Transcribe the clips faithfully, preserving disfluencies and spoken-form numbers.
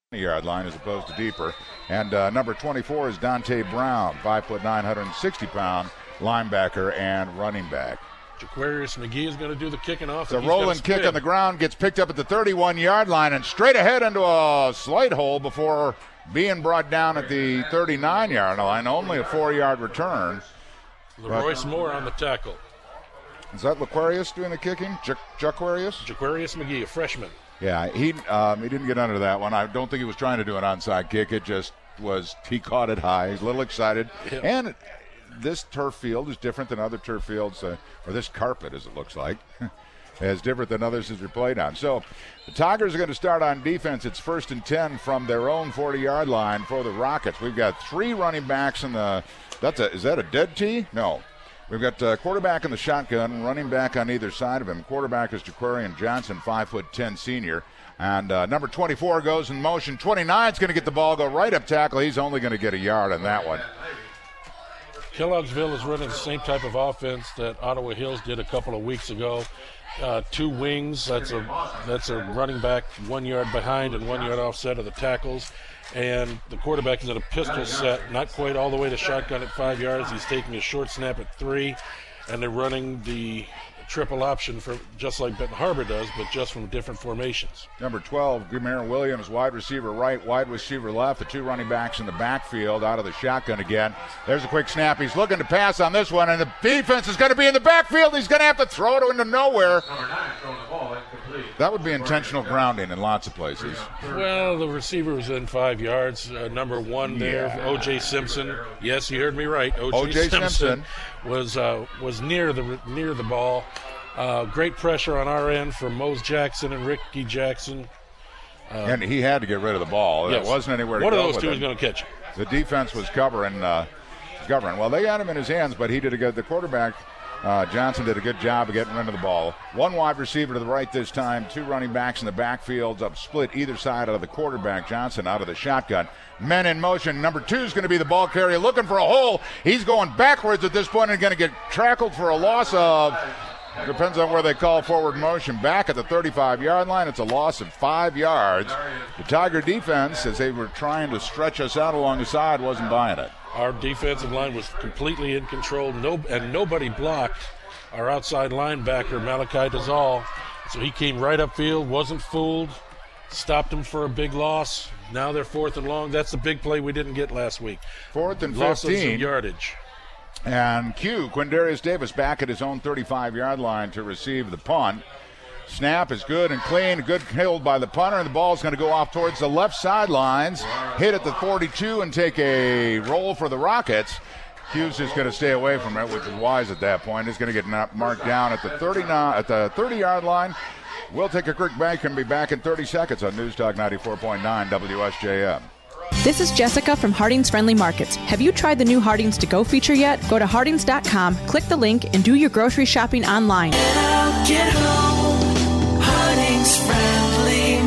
yard line as opposed to deeper. And uh, number twenty-four is Dante Brown, five foot nine, one hundred sixty pound linebacker and running back. Jaquarius McGee is going to do the kicking off. The rolling kick on the ground gets picked up at the thirty-one yard line and straight ahead into a slight hole before being brought down at the thirty-nine yard line. Only a four yard return. LaRoyce Moore on the tackle. Is that Laquarius doing the kicking? J- Jaquarius? Jaquarius McGee, a freshman. Yeah, he um, he didn't get under that one. I don't think he was trying to do an onside kick. It just was, he caught it high. He's a little excited. Yeah. And this turf field is different than other turf fields, uh, or this carpet, as it looks like, is different than others that we played on. So the Tigers are going to start on defense. It's first and ten from their own forty yard line for the Rockets. We've got three running backs in the, that's a, is that a dead tee? No. We've got uh, quarterback in the shotgun, running back on either side of him. Quarterback is Jaquarian Johnson, five foot ten senior. And uh, number twenty-four goes in motion. twenty-nine is going to get the ball, go right up tackle. He's only going to get a yard on that one. Kelloggsville is running the same type of offense that Ottawa Hills did a couple of weeks ago. Uh, two wings, that's a that's a running back one yard behind and one yard offset of the tackles. And the quarterback is at a pistol set, not quite all the way to shotgun at five yards. He's taking a short snap at three, and they're running the triple option for just like Benton Harbor does, but just from different formations. Number twelve, Gumar Williams, wide receiver right, wide receiver left. The two running backs in the backfield out of the shotgun again. There's a quick snap. He's looking to pass on this one, and the defense is going to be in the backfield. He's going to have to throw it into nowhere. That would be intentional grounding in lots of places. Well, the receiver was in five yards. Uh, number one there, yeah. O J Simpson. Yes, you heard me right. O J Simpson, Simpson was uh, was near the near the ball. Uh, great pressure on our end from Mose Jackson and Ricky Jackson. Uh, and he had to get rid of the ball. Yes. It wasn't anywhere to One go of those with two it. was going to catch it. The defense was covering. Uh, covering. Well, they got him in his hands, but he did a good. The quarterback, uh, Johnson, did a good job of getting rid of the ball. One wide receiver to the right this time. Two running backs in the backfields up split either side of the quarterback. Johnson out of the shotgun. Men in motion. Number two is going to be the ball carrier looking for a hole. He's going backwards at this point and going to get tackled for a loss of. Depends on where they call forward motion. Back at the thirty-five yard line, it's a loss of five yards. The Tiger defense, as they were trying to stretch us out along the side, wasn't buying it. Our defensive line was completely in control, no, and nobody blocked our outside linebacker, Malachi Dazal. So he came right upfield, wasn't fooled, stopped him for a big loss. Now they're fourth and long. That's the big play we didn't get last week. Fourth and Losses fifteen. of yardage. And Q, Quindarius Davis back at his own thirty-five yard line to receive the punt. Snap is good and clean, good held by the punter, and the ball is going to go off towards the left sidelines, hit at the forty-two and take a roll for the Rockets. Q's just going to stay away from it, which is wise at that point. He's going to get marked down at the thirty-nine at the thirty yard line. We'll take a quick break and be back in thirty seconds on News Talk ninety-four point nine W S J M. This is Jessica from Harding's Friendly Markets. Have you tried the new Harding's To Go feature yet? Go to hardings dot com, click the link, and do your grocery shopping online. Get out, get home, Harding's Friendly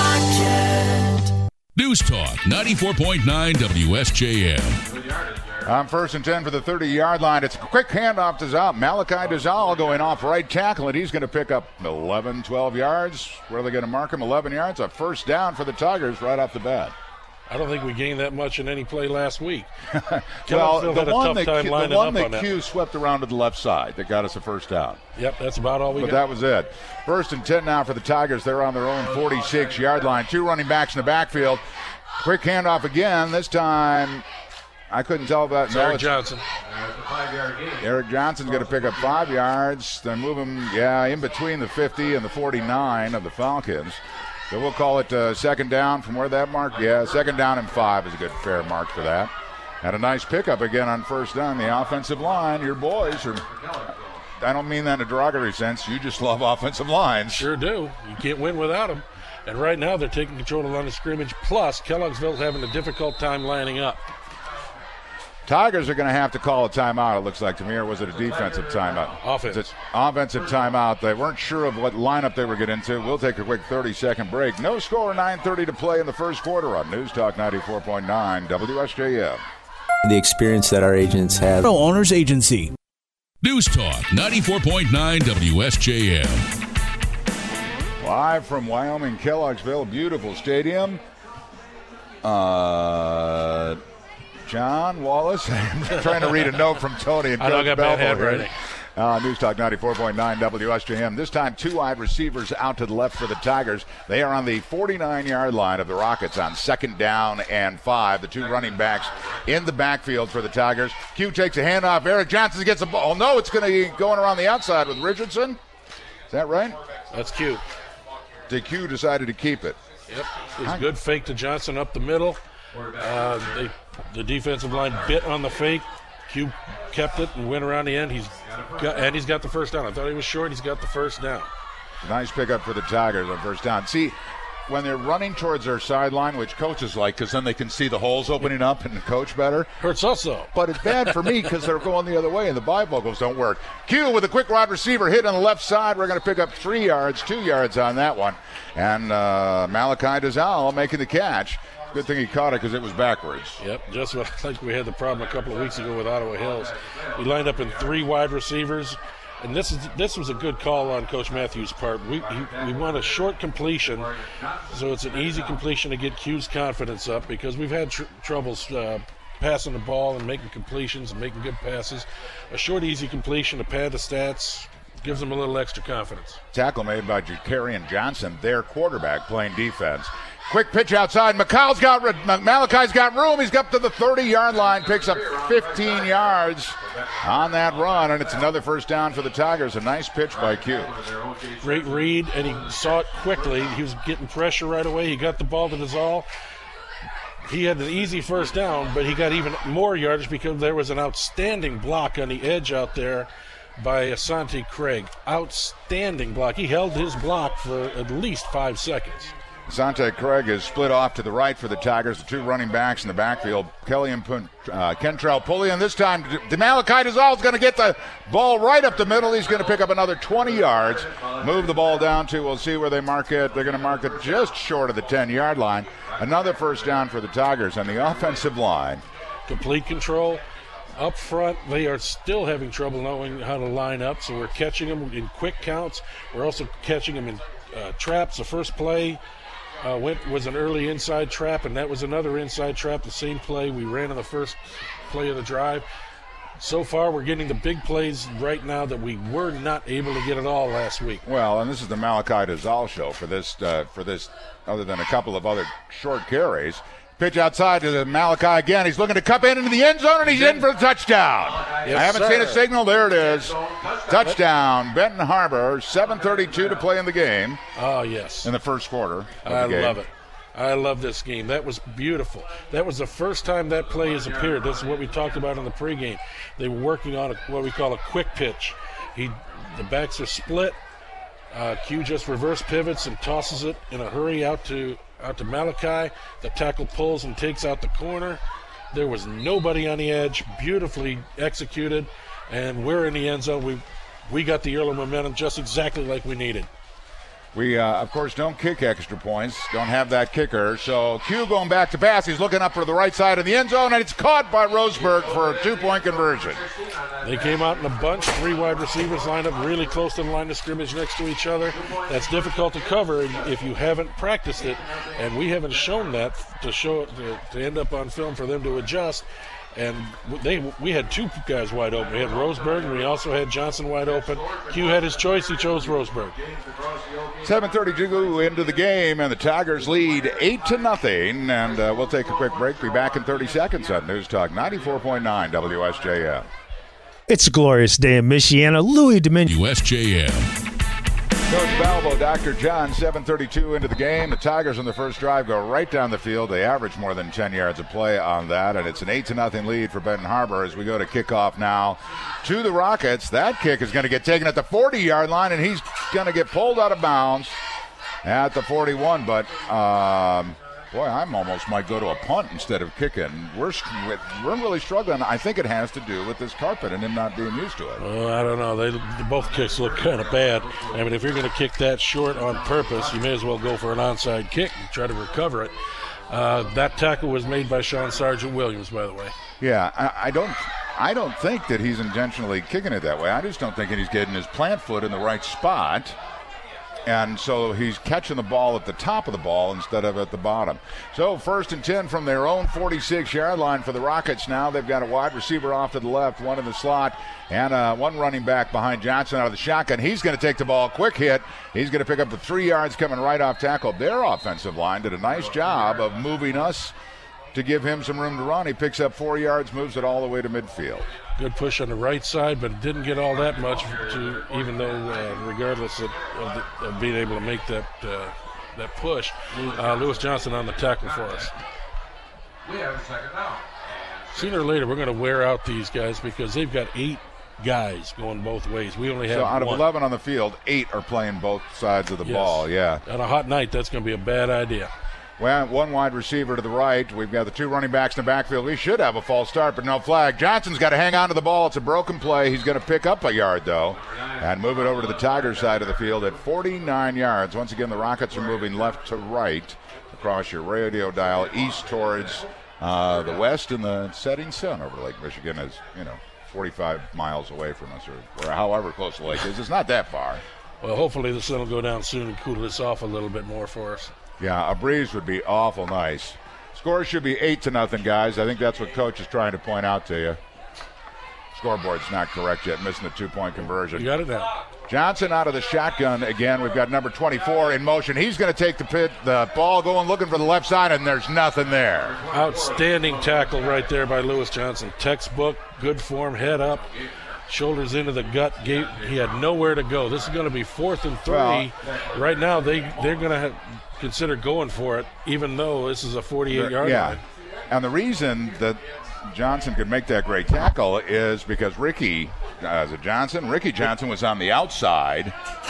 Market. News Talk ninety-four point nine W S J M. On first and ten for the thirty yard line. It's a quick handoff to Zal. Malachi Dazal going off right tackle, and he's going to pick up eleven, twelve yards. Where are they going to mark him? eleven yards. A first down for the Tigers right off the bat. I don't think we gained that much in any play last week. Well, the had a one tough that, time Q, lining the one up that on that. Q swept around to the left side that got us a first down. Yep, that's about all we but got. That was it. First and ten now for the Tigers. They're on their own forty-six yard line. Two running backs in the backfield. Quick handoff again. This time, I couldn't tell about. It's no, Eric it's, Johnson. Eric Johnson's going to pick up five yards. They move him, yeah, in between the fifty and the forty-nine of the Falcons. So we'll call it uh, second down from where that mark. Yeah, second down and five is a good fair mark for that. Had a nice pickup again on first down. The offensive line, your boys are. I don't mean that in a derogatory sense. You just love offensive lines. Sure do. You can't win without them. And right now they're taking control of the line of scrimmage. Plus, Kelloggsville's having a difficult time lining up. Tigers are going to have to call a timeout, it looks like to me, or was it a defensive timeout? Offense. It's offensive timeout. They weren't sure of what lineup they were getting into. We'll take a quick thirty-second break. No score, nine thirty to play in the first quarter on News Talk ninety-four point nine W S J M. The experience that our agents have. Owners Agency. News Talk ninety-four point nine W S J M. Live from Wyoming, Kelloggsville, beautiful stadium. Uh, John Wallace. I'm trying to read a note from Tony and I don't Coach got bad Belleville here. handwriting. Uh, News Talk ninety-four point nine W S J M. This time, two wide receivers out to the left for the Tigers. They are on the forty-nine-yard line of the Rockets on second down and five. The two running backs in the backfield for the Tigers. Q takes a handoff. Eric Johnson gets a ball. Oh, no, it's going to be going around the outside with Richardson. Is that right? That's Q. The Q decided to keep it. Yep. It was a good fake to Johnson up the middle. Uh, they, the defensive line bit on the fake. Q kept it and went around the end. He's got, and he's got the first down. I thought he was short. He's got the first down. Nice pickup for the Tigers on first down. See, when they're running towards their sideline, which coaches like because then they can see the holes opening up and coach better. Hurts us, though. But it's bad for me because they're going the other way and the bifocals don't work. Q with a quick wide receiver hit on the left side. We're going to pick up three yards, two yards on that one. And uh, Malachi Dazal making the catch. Good thing he caught it because it was backwards. Yep, just what I think we had the problem a couple of weeks ago with Ottawa Hills. We lined up in three wide receivers, and this is this was a good call on Coach Matthews' part. We he, we want a short completion, so it's an easy completion to get Q's confidence up because we've had tr- troubles uh, passing the ball and making completions and making good passes. A short, easy completion to pad the stats gives them a little extra confidence. Tackle made by Jakarian Johnson, their quarterback, playing defense. Quick pitch outside. McCall's got Malachi's got room. He's up to the thirty-yard line, picks up fifteen yards on that run, and it's another first down for the Tigers. A nice pitch by Q. Great read, and he saw it quickly. He was getting pressure right away. He got the ball to Dazal. He had an easy first down, but he got even more yardage because there was an outstanding block on the edge out there by Asante Craig. Outstanding block. He held his block for at least five seconds. Asante Craig is split off to the right for the Tigers. The two running backs in the backfield, Kelly and uh, Kentrell Pulley. And this time, Malachi Dazal is going to get the ball right up the middle. He's going to pick up another twenty yards. Move the ball down to, we'll see where they mark it. They're going to mark it just short of the ten-yard line. Another first down for the Tigers on the offensive line. Complete control. Up front, they are still having trouble knowing how to line up, so we're catching them in quick counts. We're also catching them in uh, traps. The first play Uh, went was an early inside trap, and that was another inside trap, the same play we ran on the first play of the drive. So far, we're getting the big plays right now that we were not able to get at all last week. Well, and this is the Malachi Dazal show for this, uh, for this, other than a couple of other short carries. Pitch outside to Malachi again. He's looking to cup in into the end zone, and he's in for the touchdown. Yes, I haven't sir. seen a signal. There it is. Touchdown, Benton Harbor. seven thirty-two to play in the game. Oh, yes. In the first quarter of I the game. love it. I love this game. That was beautiful. That was the first time that play has appeared. This is what we talked about in the pregame. They were working on a, what we call a quick pitch. He, the backs are split. Uh, Q just reverse pivots and tosses it in a hurry out to out to Malachi. The tackle pulls and takes out the corner. There was nobody on the edge. Beautifully executed, and we're in the end zone. We we got the early momentum just exactly like we needed. We, uh, of course, don't kick extra points. Don't have that kicker. So Q going back to pass. He's looking up for the right side of the end zone, and it's caught by Roseburg for a two-point conversion. They came out in a bunch. Three wide receivers lined up really close to the line of scrimmage next to each other. That's difficult to cover if you haven't practiced it, and we haven't shown that to show to, to end up on film for them to adjust. And they we had two guys wide open. We had Roseburg, and we also had Johnson wide open. Q had his choice. He chose Roseburg. seven thirty-two into the game, and the Tigers lead eight to nothing. And uh, we'll take a quick break. Be back in thirty seconds on News Talk ninety-four point nine W S J M. It's a glorious day in Michiana. Louis Dominion. U S J M. Coach Balbo, Doctor John, seven thirty-two into the game. The Tigers on the first drive go right down the field. They average more than ten yards of play on that, and it's an eight to nothing lead for Benton Harbor as we go to kickoff now to the Rockets. That kick is going to get taken at the forty-yard line, and he's going to get pulled out of bounds at the forty-one. But, um, boy, I'm almost might go to a punt instead of kicking. We're we're really struggling. I think it has to do with this carpet and him not being used to it. Uh, I don't know. They, they both kicks look kind of bad. I mean, if you're going to kick that short on purpose, you may as well go for an onside kick and try to recover it. Uh, that tackle was made by Sean Sergeant Williams, by the way. Yeah, I, I don't I don't think that he's intentionally kicking it that way. I just don't think that he's getting his plant foot in the right spot. And so he's catching the ball at the top of the ball instead of at the bottom. So first and ten from their own forty-six-yard line for the Rockets now. They've got a wide receiver off to the left, one in the slot, and uh, one running back behind Johnson out of the shotgun. He's going to take the ball, quick hit. He's going to pick up the three yards coming right off tackle. Their offensive line did a nice job of moving us to give him some room to run. He picks up four yards, moves it all the way to midfield. Good push on the right side, but didn't get all that much, to, even though uh, regardless of, of, the, of being able to make that uh, that push. Uh, Lewis Johnson on the tackle for us. We have a second down. Sooner or later, we're going to wear out these guys because they've got eight guys going both ways. We only have So out of one. eleven on the field, eight are playing both sides of the Yes. ball, yeah. On a hot night, that's going to be a bad idea. Well, one wide receiver to the right. We've got the two running backs in the backfield. We should have a false start, but no flag. Johnson's got to hang on to the ball. It's a broken play. He's going to pick up a yard, though, and move it over to the Tigers side of the field at forty-nine yards. Once again, the Rockets are moving left to right across your radio dial, east towards uh, the west, and the setting sun over Lake Michigan is, you know, forty-five miles away from us, or, or however close the lake is. It's not that far. Well, hopefully the sun will go down soon and cool this off a little bit more for us. Yeah, a breeze would be awful nice. Score should be eight to nothing, guys. I think that's what Coach is trying to point out to you. Scoreboard's not correct yet, missing the two-point conversion. You got it now. Johnson out of the shotgun again. We've got number twenty-four in motion. He's going to take the pit, the ball going, looking for the left side, and there's nothing there. Outstanding tackle right there by Lewis Johnson. Textbook, good form, head up, shoulders into the gut. Gate. He had nowhere to go. This is going to be fourth and three. Well, right now, they, they're going to have consider going for it, even though this is a forty-eight-yard yeah. line. And the reason that Johnson could make that great tackle is because Ricky, uh, is it Johnson? Ricky Johnson was on the outside,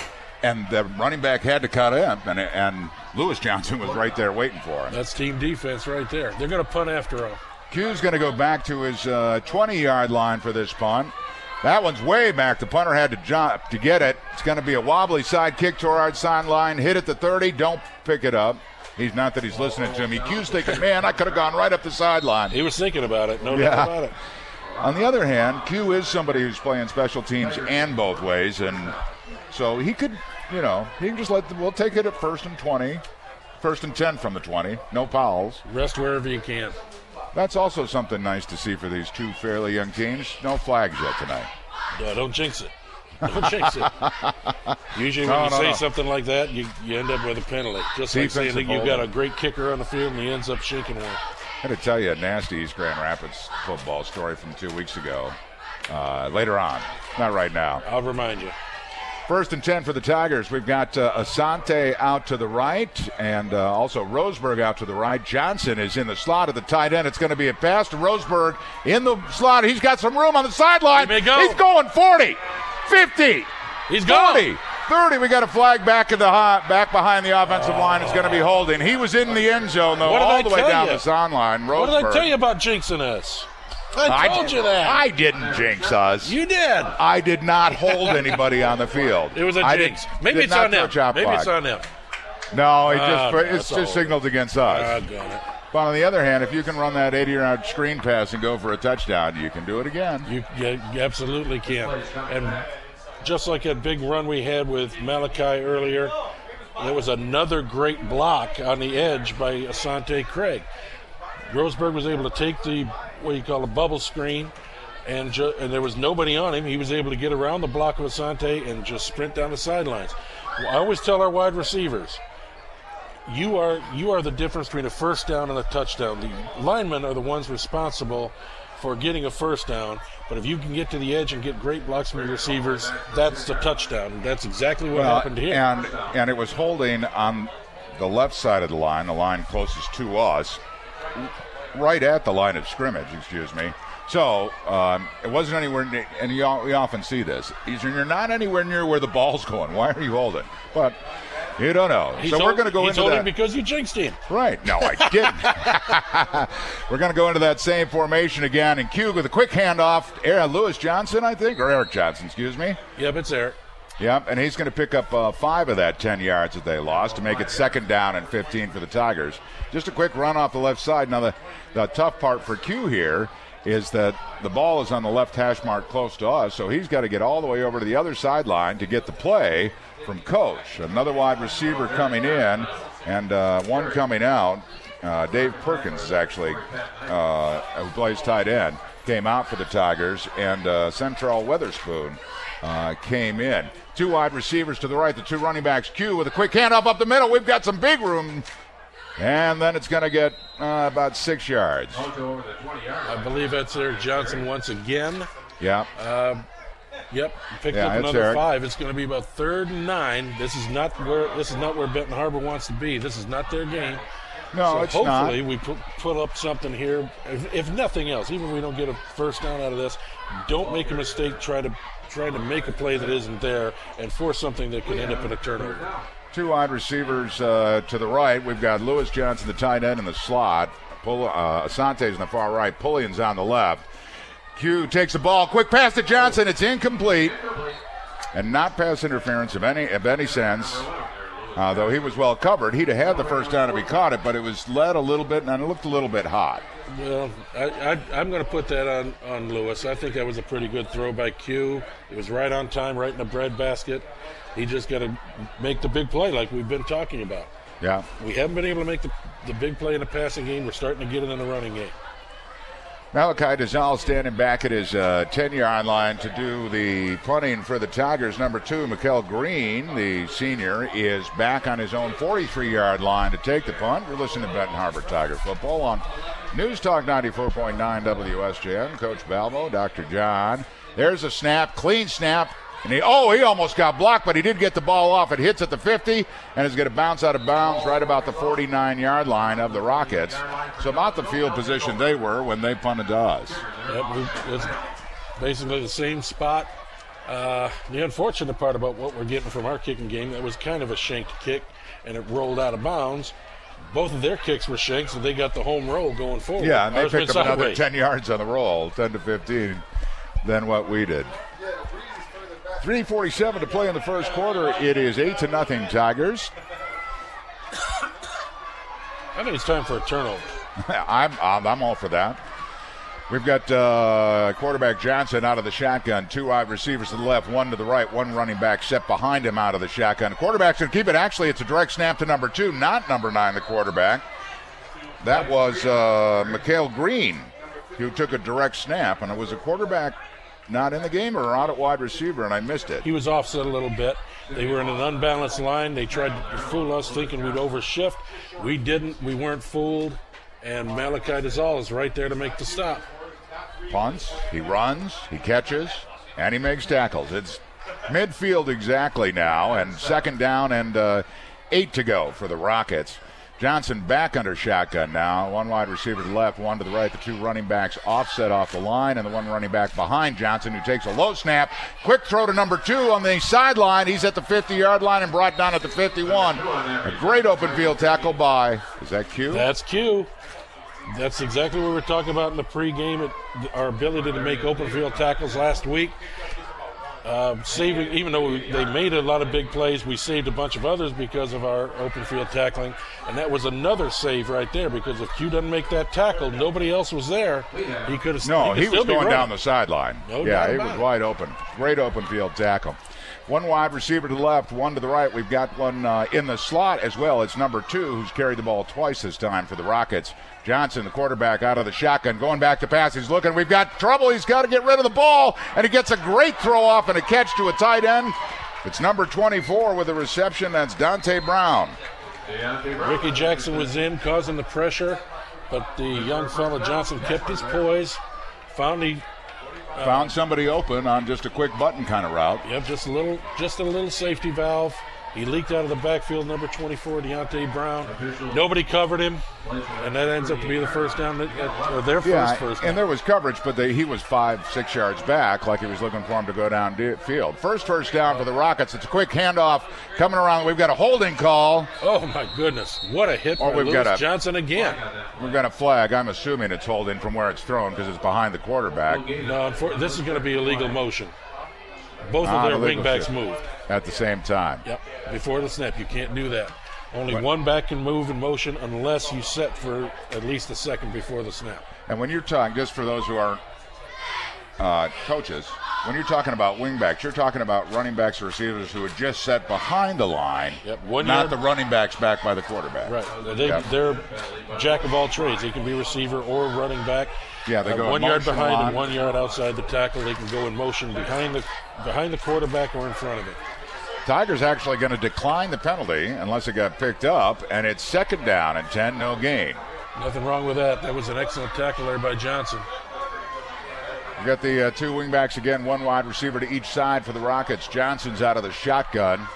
and the running back had to cut in, and, and Lewis Johnson was right there waiting for him. That's team defense right there. They're going to punt after him. Q's going to go back to his uh, twenty-yard line for this punt. That one's way back. The punter had to jump to get it. It's going to be a wobbly side kick toward our sideline. Hit at the thirty. Don't pick it up. He's not that he's listening to me. Q's thinking, man, I could have gone right up the sideline. He was thinking about it. No Yeah. doubt about it. On the other hand, Q is somebody who's playing special teams and both ways, and so he could, you know, he can just let the, we'll take it at first and twenty, first and ten from the twenty. No fouls. Rest wherever you can. That's also something nice to see for these two fairly young teams. No flags yet tonight. Uh, don't jinx it. Don't jinx it. Usually when No, you no, say no. something like that, you, you end up with a penalty. Just like saying Defensive that you've got a holding. great kicker on the field and he ends up shaking one. I had to tell you a nasty East Grand Rapids football story from two weeks ago. Uh, later on, not right now. I'll remind you. First and ten for the Tigers. We've got uh, Asante out to the right, and uh, also Roseburg out to the right. Johnson is in the slot at the tight end. It's going to be a pass to Roseburg in the slot. He's got some room on the sideline. He may go. He's going forty, fifty, He's thirty, gone. thirty. We got a flag back in the high, back behind the offensive line. It's going to be holding. He was in the end zone though, What did all I the way tell down you? the sideline. Roseburg. What did I tell you about jinxing us? I told did- you that. I didn't jinx us. You did. I did not hold anybody on the field. It was a I jinx. did- Maybe did it's not on throw them. chop Maybe flag. it's on them. No, it Ah, just no, it's that's just all. signaled against us. Ah, got it. But on the other hand, if you can run that eighty-yard screen pass and go for a touchdown, you can do it again. You, you, you absolutely can. And just like that big run we had with Malachi earlier, there was another great block on the edge by Asante Craig. Roseburg was able to take the, what you call a bubble screen, and, ju- and there was nobody on him. He was able to get around the block of Asante and just sprint down the sidelines. I always tell our wide receivers, you are you are the difference between a first down and a touchdown. The linemen are the ones responsible for getting a first down, but if you can get to the edge and get great blocks from your receivers, that's the touchdown. And that's exactly what Well, happened here. and and it was holding on the left side of the line, the line closest to us, right at the line of scrimmage. Excuse me. So um, it wasn't anywhere near, and you, al- we often see this. Is you're not anywhere near where the ball's going. Why are you holding? But you don't know. He's so we're hold- going to go he's into holding that. because you jinxed him. Right. No, I didn't. We're going to go into that same formation again. And Q with a quick handoff. Aaron Lewis Johnson, I think, or Eric Johnson, excuse me. Yep, it's Eric. Yep, and he's going to pick up uh, five of that ten yards that they lost to make it second down and fifteen for the Tigers. Just a quick run off the left side. Now, the, the tough part for Q here is that the ball is on the left hash mark close to us, so he's got to get all the way over to the other sideline to get the play from Coach. Another wide receiver coming in and uh, one coming out. Uh, Dave Perkins is actually, uh, who plays tight end, came out for the Tigers, and uh, Central Weatherspoon uh, came in. Two wide receivers to the right, the two running backs. Q with a quick handoff up the middle. We've got some big room. And then it's going to get uh, about six yards. I believe that's Eric Johnson once again. Yeah. Uh, yep. Picked yeah, up another Eric. five. It's going to be about third and nine. This is not where this is not where Benton Harbor wants to be. This is not their game. No, so it's hopefully not. we put, put up something here. If, if nothing else, even if we don't get a first down out of this, don't make a mistake. Try to try to make a play that isn't there and force something that could end up in a turnover. Two wide receivers uh, to the right. We've got Lewis Johnson, the tight end, in the slot. Pull, uh, Asante's in the far right. Pullian's on the left. Q takes the ball. Quick pass to Johnson. It's incomplete. And not pass interference of any of any sense. Uh, though he was well covered. He'd have had the first down if he caught it, but it was led a little bit, and it looked a little bit hot. Well, I, I, I'm going to put that on, on Lewis. I think that was a pretty good throw by Q. It was right on time, right in the breadbasket. He just got to make the big play like we've been talking about. Yeah. We haven't been able to make the, the big play in the passing game. We're starting to get it in the running game. Malachi Dizal standing back at his uh, ten-yard line to do the punting for the Tigers. Number two, Mikel Green, the senior, is back on his own forty-three-yard line to take the punt. We're listening to Benton Harbor Tiger football on News Talk ninety-four point nine W S J M. Coach Balbo, Doctor John. There's a snap, clean snap. And he, oh, he almost got blocked, but he did get the ball off. It hits at the fifty, and is going to bounce out of bounds right about the forty-nine-yard line of the Rockets. So about the field position they were when they punted to us. Yep, it's basically the same spot. Uh, the unfortunate part about what we're getting from our kicking game, that was kind of a shanked kick, and it rolled out of bounds. Both of their kicks were shanked, so they got the home roll going forward. Yeah, and they Ours picked went up another sideways. ten yards on the roll, ten to fifteen, than what we did. three forty-seven to play in the first quarter. It is eight to nothing Tigers. I think it's time for a turnover. I'm, I'm I'm all for that. We've got uh, quarterback Johnson out of the shotgun. Two wide receivers to the left, one to the right, one running back set behind him out of the shotgun. Quarterback's going to keep it. Actually, it's a direct snap to number two, not number nine, the quarterback. That was uh, Mikel Green, who took a direct snap, and it was a quarterback not in the game or out at wide receiver, and I missed it. He was offset a little bit. They were in an unbalanced line. They tried to fool us thinking we'd overshift. We didn't. We weren't fooled. And Malachi Dizal is right there to make the stop. Punts, he runs, he catches, and he makes tackles. It's midfield exactly now, and second down and uh, eight to go for the Rockets. Johnson back under shotgun now. One wide receiver to the left, one to the right. The two running backs offset off the line, and the one running back behind Johnson who takes a low snap. Quick throw to number two on the sideline. He's at the fifty-yard line and brought down at the fifty-one. A great open field tackle by, is that Q? That's Q. That's exactly what we were talking about in the pregame, our ability to make open field tackles last week. Uh, saving, even though we, they made a lot of big plays, we saved a bunch of others because of our open field tackling, and that was another save right there. Because if Q doesn't make that tackle, nobody else was there. He could have. No, he, he, could was still be going running. down the sideline. No yeah, doubt he about was it. wide open. Great open field tackle. One wide receiver to the left, one to the right. We've got one uh, in the slot as well. It's number two who's carried the ball twice this time for the Rockets. Johnson, the quarterback, out of the shotgun, going back to pass. He's looking. We've got trouble. He's got to get rid of the ball, and he gets a great throw off and a catch to a tight end. It's number twenty-four with the reception. That's Dante Brown. Ricky Jackson was in, causing the pressure, but the young fella Johnson kept his poise. Found he. Found somebody open on just a quick button kind of route. Yep, just a little, just a little safety valve. He leaked out of the backfield, number twenty-four, Deontay Brown. Nobody covered him, and that ends up to be the first down, that, that, or their first Yeah, first down. and there was coverage, but they, he was five, six yards back, like he was looking for him to go down de- field. First first down for the Rockets. It's a quick handoff coming around. We've got a holding call. Oh, my goodness. What a hit Or by we've Lewis got a- Johnson again. We've got a flag. I'm assuming it's holding from where it's thrown because it's behind the quarterback No, unfor- this is going to be illegal motion. Both Ah, of their illegal wingbacks shift. moved. at the same time. Yep, before the snap. You can't do that. Only What? one back can move in motion unless you set for at least a second before the snap. And when you're talking, just for those who aren't uh, coaches, when you're talking about wingbacks, you're talking about running backs or receivers who are just set behind the line, Yep, one not yard- the running backs back by the quarterback. Right. They, Yep. They're jack of all trades. They can be receiver or running back. Yeah, they Uh, go in one yard motion behind line. and one yard outside the tackle. They can go in motion behind the behind the quarterback or in front of it. Tigers actually going to decline the penalty unless it got picked up, and it's second down and ten, no gain. Nothing wrong with that. That was an excellent tackle there by Johnson. We got the uh, two wingbacks again, one wide receiver to each side for the Rockets. Johnson's out of the shotgun.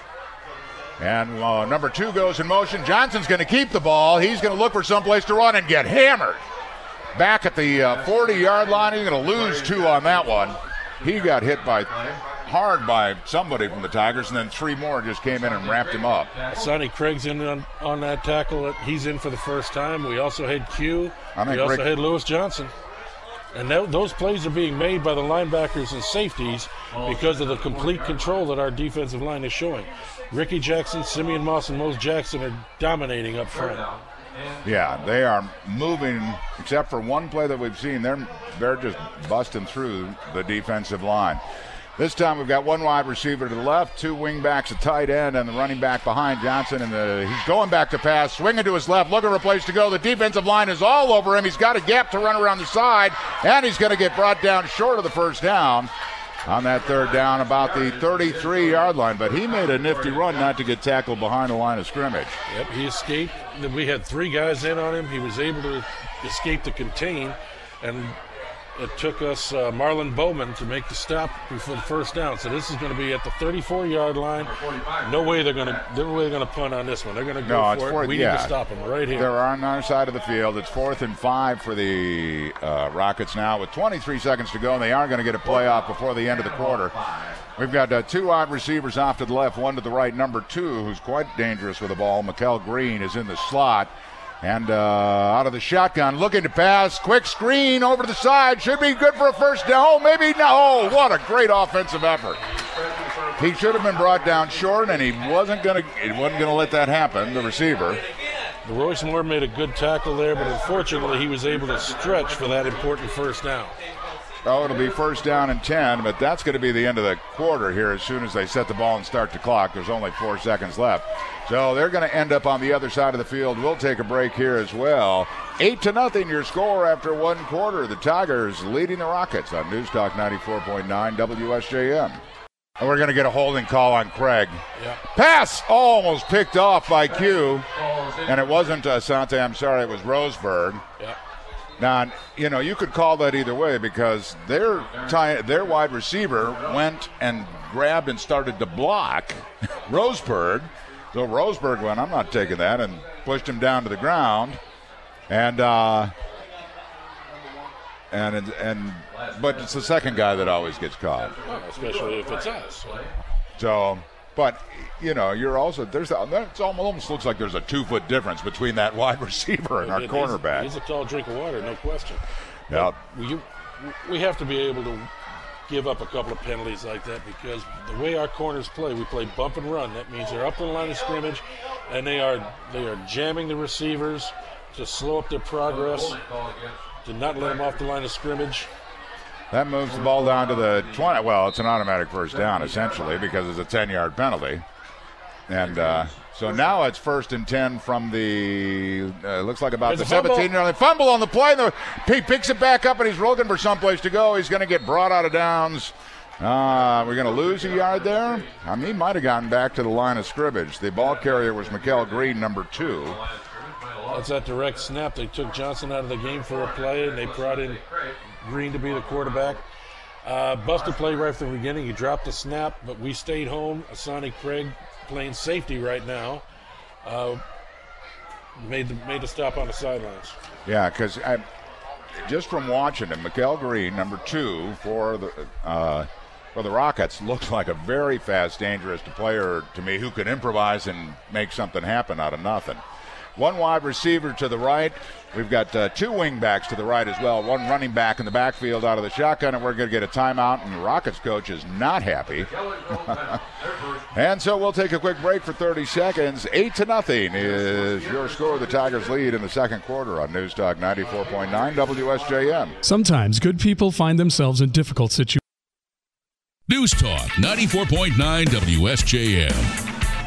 And uh, number two goes in motion. Johnson's going to keep the ball. He's going to look for someplace to run and get hammered. Back at the uh, forty-yard line. He's going to lose two on that one. He got hit by hard by somebody from the Tigers, and then three more just came in and wrapped him up. Sonny Craig's in on, on that tackle. He's in for the first time. We also had Q. I think we also Rick- had Lewis Johnson. And that, those plays are being made by the linebackers and safeties because of the complete control that our defensive line is showing. Ricky Jackson, Simeon Moss, and Mose Jackson are dominating up front. Yeah, they are moving, except for one play that we've seen. They're, they're just busting through the defensive line. This time we've got one wide receiver to the left, two wing backs, a tight end, and the running back behind Johnson. And the, he's going back to pass, swinging to his left, looking for a place to go. The defensive line is all over him. He's got a gap to run around the side, and he's going to get brought down short of the first down on that third down, about the thirty-three-yard line. But he made a nifty run not to get tackled behind the line of scrimmage. Yep, he escaped. We had three guys in on him. He was able to escape the contain, and it took us uh, Marlon Bowman to make the stop before the first down. So this is going to be at the thirty-four-yard line. No way they're going to. No way they're going to punt on this one. They're going to go No, it's for fourth, it. We yeah. need to stop them right here. They're on our side of the field. It's fourth and five for the uh, Rockets now with twenty-three seconds to go, and they are going to get a playoff before the end of the quarter. We've got uh, two wide receivers off to the left, one to the right. Number two, who's quite dangerous with the ball, Mikel Green, is in the slot. And uh, out of the shotgun, looking to pass. Quick screen over to the side. Should be good for a first down. Oh, maybe no. Oh, what a great offensive effort. He should have been brought down short, and he wasn't going to he wasn't going to let that happen, the receiver. Royce Moore made a good tackle there, but unfortunately he was able to stretch for that important first down. Oh, it'll be first down and ten, but that's going to be the end of the quarter here as soon as they set the ball and start the clock. There's only four seconds left. So they're going to end up on the other side of the field. We'll take a break here as well. Eight to nothing your score after one quarter. The Tigers leading the Rockets on News Talk ninety-four point nine W S J M. And we're going to get a holding call on Craig. Yeah. Pass almost picked off by Q. And it wasn't uh, Sante, I'm sorry, it was Roseburg. Yeah. Now, you know, you could call that either way because their tie, their wide receiver went and grabbed and started to block Roseburg. So Roseburg went, I'm not taking that, and pushed him down to the ground. And uh, and and but it's the second guy that always gets caught. Well, especially if it's us. So, but you know, you're also there's a, it almost looks like there's a two foot difference between that wide receiver and our He's- cornerback. He's a tall drink of water, no question. Yeah. We, we have to be able to give up a couple of penalties like that because the way our corners play, we play bump and run. That means they're up in the line of scrimmage, and they are they are jamming the receivers to slow up their progress, to not let them off the line of scrimmage. That moves the ball down to the twenty. Well, it's an automatic first down, essentially, because it's a ten-yard penalty. And uh, so now it's first and ten from the, uh, looks like about There's the a fumble. seventeen-yard fumble on the play. The, he picks it back up, and he's looking for someplace to go. He's going to get brought out of downs. Uh, we're going to lose a yard there. I mean, he might have gotten back to the line of scrimmage. The ball carrier was Mikel Green, number two. That's that direct snap. They took Johnson out of the game for a play, and they brought in Green to be the quarterback. Uh, busted play right from the beginning. He dropped the snap, but we stayed home. Asani Craig playing safety right now. Uh, made the made the stop on the sidelines. Yeah, because just from watching him, Mikel Green, number two for the uh, for the Rockets, looks like a very fast, dangerous player to me who can improvise and make something happen out of nothing. One wide receiver to the right. We've got uh, two wing backs to the right as well. One running back in the backfield out of the shotgun, and we're going to get a timeout, and the Rockets coach is not happy. And so we'll take a quick break for thirty seconds. Eight to nothing is your score. The Tigers lead in the second quarter on News Talk ninety-four point nine W S J M. Sometimes good people find themselves in difficult situations. News Talk ninety-four point nine W S J M.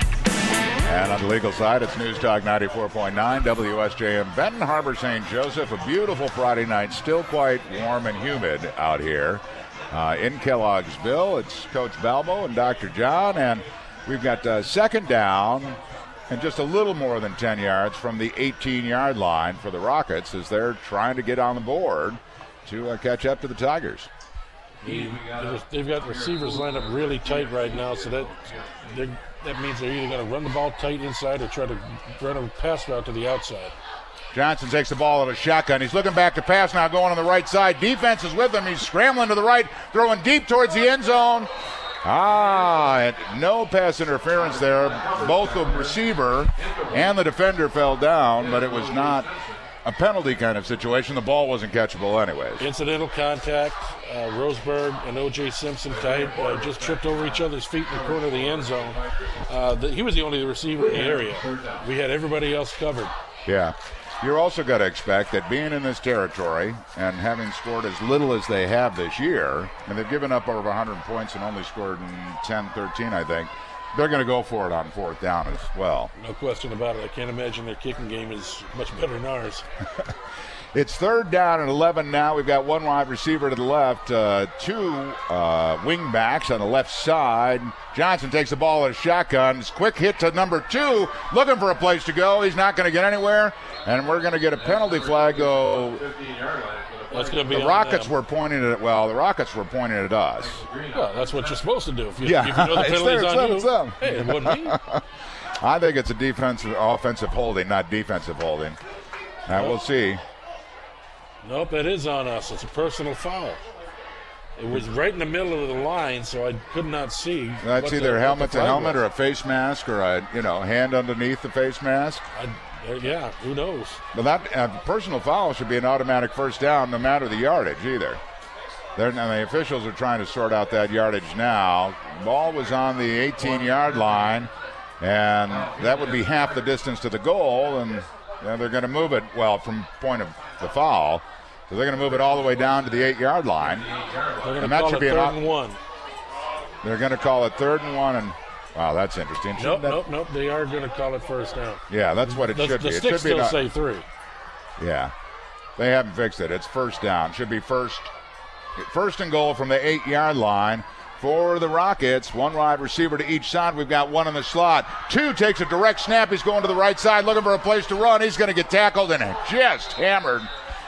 And on the legal side, it's News Talk ninety-four point nine W S J M. Benton Harbor, Saint Joseph, a beautiful Friday night, still quite warm and humid out here uh, in Kellogg'sville. It's Coach Balbo and Doctor John, and we've got uh, second down and just a little more than ten yards from the eighteen-yard line for the Rockets as they're trying to get on the board to uh, catch up to the Tigers. He, they've got receivers lined up really tight right now, so that that means they're either going to run the ball tight inside or try to run a pass route to the outside. Johnson takes the ball out of shotgun. He's looking back to pass now, going on the right side. Defense is with him. He's scrambling to the right, throwing deep towards the end zone. Ah, and no pass interference there. Both the receiver and the defender fell down, but it was not a penalty kind of situation. The ball wasn't catchable anyways. Incidental contact. Uh, Roseberg and O J Simpson tied, uh, just tripped over each other's feet in the corner of the end zone. Uh, the, he was the only receiver in the area. We had everybody else covered. Yeah. You're also got to expect that being in this territory and having scored as little as they have this year, and they've given up over one hundred points and only scored in ten, thirteen, I think, they're going to go for it on fourth down as well. No question about it. I can't imagine their kicking game is much better than ours. It's third down and eleven now. We've got one wide receiver to the left, uh, two uh, wing backs on the left side. Johnson takes the ball at a shotgun. It's quick hit to number two, looking for a place to go. He's not going to get anywhere, and we're going to get a penalty flag. Go. That's going to be the Rockets were pointing at well. The Rockets were pointing at us. Well, that's what you're supposed to do. If you, yeah, if you know the penalty's on you, it's them. Hey, it wouldn't be. I think it's a defensive, offensive holding, not defensive holding. Uh, we'll see. Nope, it is on us. It's a personal foul. It was right in the middle of the line, so I could not see. That's either the, helmet to helmet was. or a face mask or a you know hand underneath the face mask. I, uh, yeah, who knows? But that uh, personal foul should be an automatic first down, no matter the yardage either. They're, and the officials are trying to sort out that yardage now. Ball was on the eighteen-yard line, and that would be half the distance to the goal, and you know, they're going to move it well from point of the foul. So they're going to move it all the way down to the eight-yard line. They're going to call it third an, and one. They're going to call it third and one, and wow, that's interesting. Nope, that, nope, nope. They are going to call it first down. Yeah, that's what it the, should the be. The it sticks should be still not, say three. Yeah, they haven't fixed it. It's first down. Should be first, first and goal from the eight-yard line for the Rockets. One wide receiver to each side. We've got one in the slot. Two takes a direct snap. He's going to the right side, looking for a place to run. He's going to get tackled and just hammered.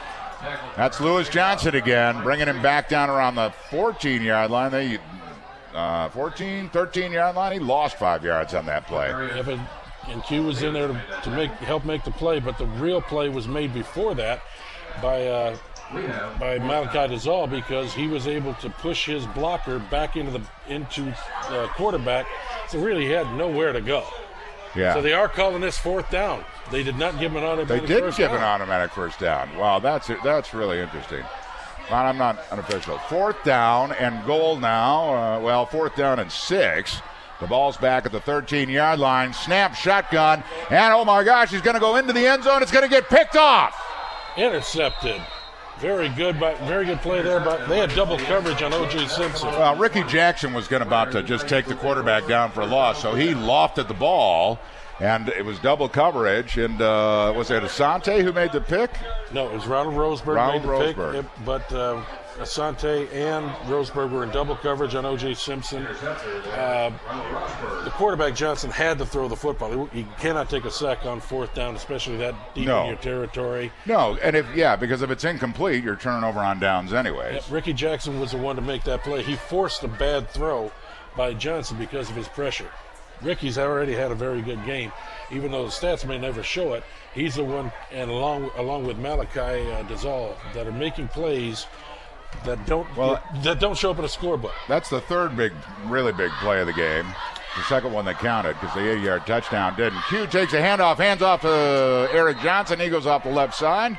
That's Lewis Johnson again, bringing him back down around the fourteen-yard line. They, uh, fourteen, thirteen-yard line. He lost five yards on that play. Yeah, but, and Q was in there to, to make help make the play, but the real play was made before that by uh, by Malachi Dizal, because he was able to push his blocker back into the into the quarterback. So really, he had nowhere to go. Yeah. So they are calling this fourth down. They did not give him an automatic They didn't first give down. an automatic first down. Wow, that's that's really interesting. Well, I'm not unofficial. Fourth down and goal now. Uh, well, fourth down and six. The ball's back at the thirteen-yard line. Snap, shotgun, and oh my gosh, he's going to go into the end zone. It's going to get picked off. Intercepted. Very good, but very good play there. But they had double coverage on O J Simpson. Well, Ricky Jackson was going about to just take the quarterback down for a loss, so he lofted the ball, and it was double coverage. And uh, was it Asante who made the pick? No, it was Ronald Roseberg Ronald made the Roseberg. pick, but uh, Asante and Roseberg were in double coverage on O J Simpson. Uh, the quarterback, Johnson, had to throw the football. He, he cannot take a sack on fourth down, especially that deep No. in your territory. No, and if yeah, because if it's incomplete, you're turning over on downs anyways. Yeah, Ricky Jackson was the one to make that play. He forced a bad throw by Johnson because of his pressure. Ricky's already had a very good game, even though the stats may never show it. He's the one, and along along with Malachi uh, Dizal, that are making plays that don't Well, that don't show up in a scorebook. That's the third big, really big play of the game. the second one that counted because the eighty-yard touchdown didn't. Q takes a handoff, hands off to Eric Johnson. He goes off the left side.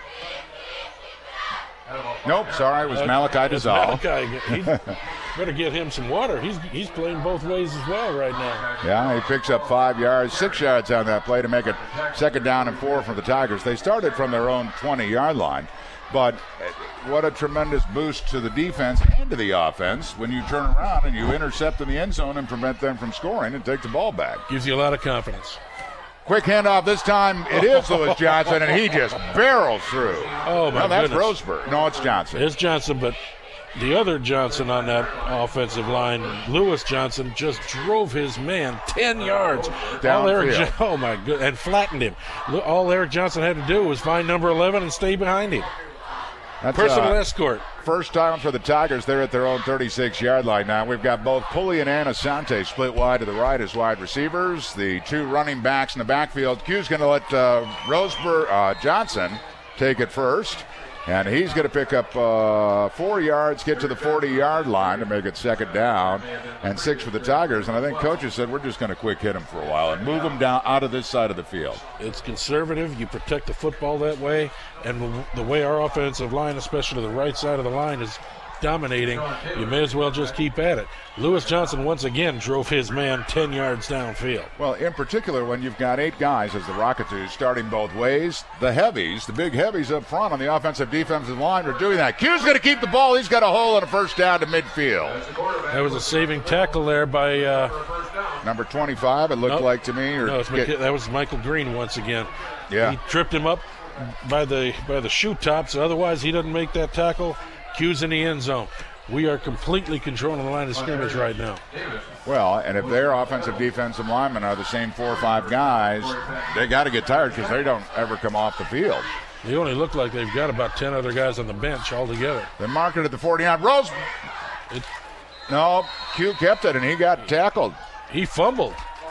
Nope, sorry, it was Malachi Dizal. Malachi, better get him some water. He's he's playing both ways as well right now. Yeah, he picks up five yards, six yards on that play to make it second down and four for the Tigers. They started from their own twenty-yard line, but what a tremendous boost to the defense and to the offense when you turn around and you intercept in the end zone and prevent them from scoring and take the ball back. Gives you a lot of confidence. Quick handoff this time. It is Lewis Johnson, and he just barrels through. Oh, my well, that's goodness. Roseburg. No, it's Johnson. It's Johnson, but the other Johnson on that offensive line, Lewis Johnson, just drove his man ten yards. All Eric jo- oh, my goodness, and flattened him. All Eric Johnson had to do was find number eleven and stay behind him. That's, Personal uh, escort. First down for the Tigers. They're at their own thirty-six-yard line now. We've got both Pulley and Anasante split wide to the right as wide receivers. The two running backs in the backfield. Q's going to let uh, Roseburg, uh, Johnson take it first. And he's going to pick up uh, four yards, get to the forty-yard line to make it second down, and six for the Tigers. And I think coaches said we're just going to quick hit him for a while and move him down out of this side of the field. It's conservative. You protect the football that way. And the way our offensive line, especially the right side of the line, is dominating, you may as well just keep at it. Lewis Johnson once again drove his man ten yards downfield. Well, in particular, when you've got eight guys as the Rockets do, starting both ways, the heavies, the big heavies up front on the offensive defensive line are doing that. Q's going to keep the ball. He's got a hole and a first down to midfield. That was a saving tackle there by uh, number twenty-five, it looked nope. like to me. Or no, get, that was Michael Green once again. Yeah. He tripped him up by the by the shoe tops. Otherwise, he doesn't make that tackle. Q's in the end zone. We are completely controlling the line of scrimmage right now. Well, and if their offensive defensive linemen are the same four or five guys, they got to get tired because they don't ever come off the field. They only look like they've got about ten other guys on the bench altogether. They mark it at the forty-nine. Rose. It, no, Q kept it, and he got tackled. He fumbled.